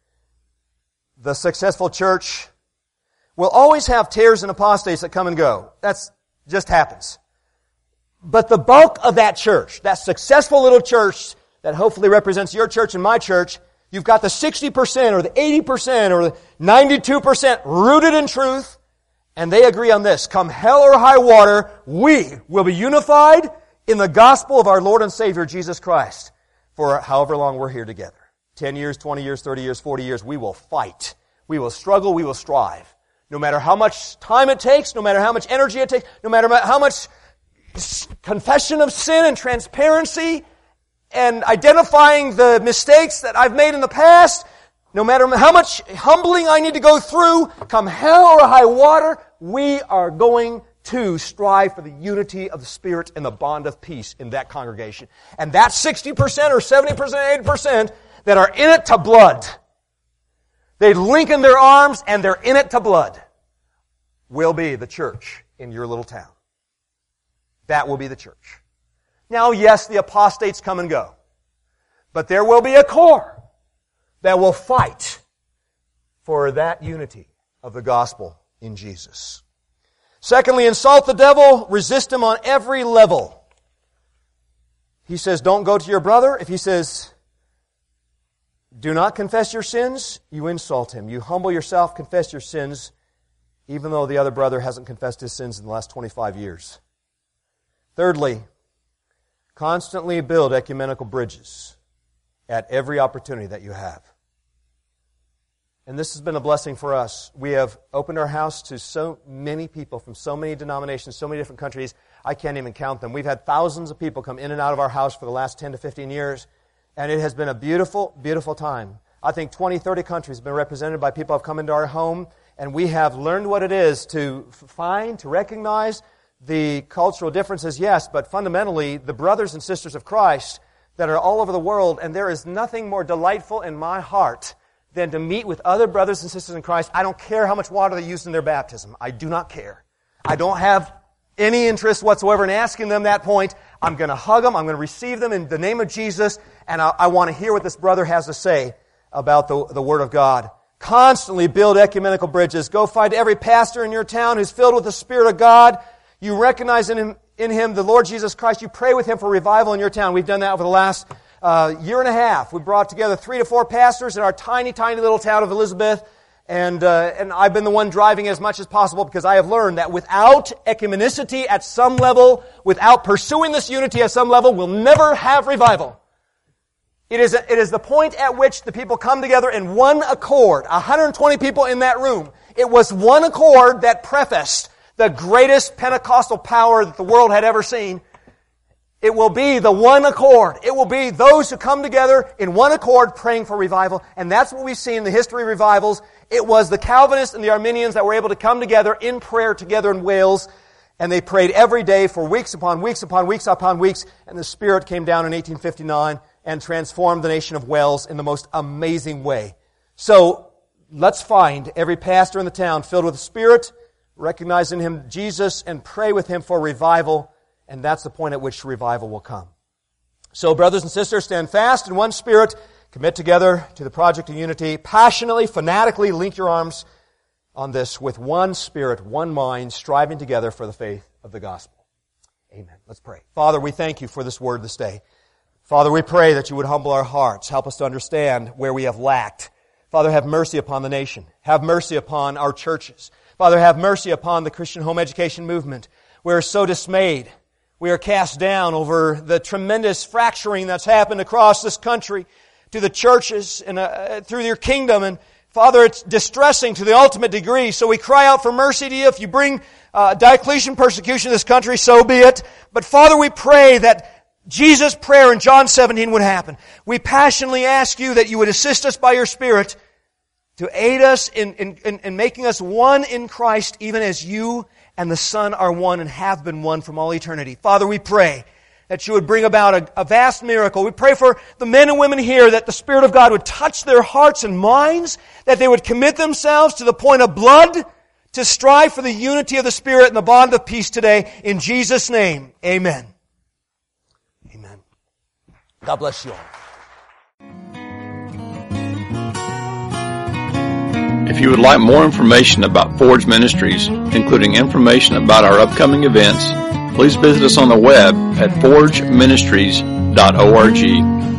The successful church will always have tares and apostates that come and go. That's just happens. But the bulk of that church, that successful little church that hopefully represents your church and my church, you've got the 60% or the 80% or the 92% rooted in truth, and they agree on this. Come hell or high water, we will be unified in the gospel of our Lord and Savior, Jesus Christ, for however long we're here together. 10 years, 20 years, 30 years, 40 years, we will fight. We will struggle, we will strive. No matter how much time it takes, no matter how much energy it takes, no matter how much confession of sin and transparency and identifying the mistakes that I've made in the past, no matter how much humbling I need to go through, come hell or high water, we are going to strive for the unity of the Spirit and the bond of peace in that congregation. And that 60% or 70%, 80% that are in it to blood, they link in their arms and they're in it to blood, will be the church in your little town. That will be the church. Now, yes, the apostates come and go. But there will be a core that will fight for that unity of the gospel in Jesus. Secondly, insult the devil, resist him on every level. He says, don't go to your brother. If he says, do not confess your sins, you insult him. You humble yourself, confess your sins, even though the other brother hasn't confessed his sins in the last 25 years. Thirdly, constantly build ecumenical bridges at every opportunity that you have. And this has been a blessing for us. We have opened our house to so many people from so many denominations, so many different countries, I can't even count them. We've had thousands of people come in and out of our house for the last 10 to 15 years, and it has been a beautiful, beautiful time. I think 20, 30 countries have been represented by people who have come into our home, and we have learned what it is to find, to recognize the cultural differences, yes, but fundamentally the brothers and sisters of Christ that are all over the world, and there is nothing more delightful in my heart than to meet with other brothers and sisters in Christ. I don't care how much water they use in their baptism. I do not care. I don't have any interest whatsoever in asking them that point. I'm going to hug them. I'm going to receive them in the name of Jesus, and I want to hear what this brother has to say about the Word of God. Constantly build ecumenical bridges. Go find every pastor in your town who's filled with the Spirit of God. You recognize in him the Lord Jesus Christ. You pray with Him for revival in your town. We've done that over the last year and a half. We brought together 3 to 4 pastors in our tiny, tiny little town of Elizabeth. And I've been the one driving as much as possible because I have learned that without ecumenicity at some level, without pursuing this unity at some level, we'll never have revival. It is the point at which the people come together in one accord. 120 people in that room. It was one accord that prefaced the greatest Pentecostal power that the world had ever seen. It will be the one accord. It will be those who come together in one accord praying for revival. And that's what we see in the history of revivals. It was the Calvinists and the Arminians that were able to come together in prayer together in Wales. And they prayed every day for weeks upon weeks upon weeks upon weeks. And the Spirit came down in 1859 and transformed the nation of Wales in the most amazing way. So let's find every pastor in the town filled with the Spirit, recognize in him Jesus, and pray with him for revival. And that's the point at which revival will come. So, brothers and sisters, stand fast in one spirit, commit together to the project of unity, passionately, fanatically link your arms on this with one spirit, one mind, striving together for the faith of the gospel. Amen. Let's pray. Father, we thank you for this word this day. Father, we pray that you would humble our hearts, help us to understand where we have lacked. Father, have mercy upon the nation. Have mercy upon our churches. Father, have mercy upon the Christian home education movement. We are so dismayed. We are cast down over the tremendous fracturing that's happened across this country to the churches and through your kingdom. And Father, it's distressing to the ultimate degree. So we cry out for mercy to you. If you bring Diocletian persecution to this country, so be it. But Father, we pray that Jesus' prayer in John 17 would happen. We passionately ask you that you would assist us by your Spirit to aid us in making us one in Christ, even as you and the Son are one and have been one from all eternity. Father, we pray that you would bring about a vast miracle. We pray for the men and women here that the Spirit of God would touch their hearts and minds, that they would commit themselves to the point of blood to strive for the unity of the Spirit and the bond of peace today. In Jesus' name, amen. Amen. God bless you all.
If you would like more information about Forge Ministries, including information about our upcoming events, please visit us on the web at forgeministries.org.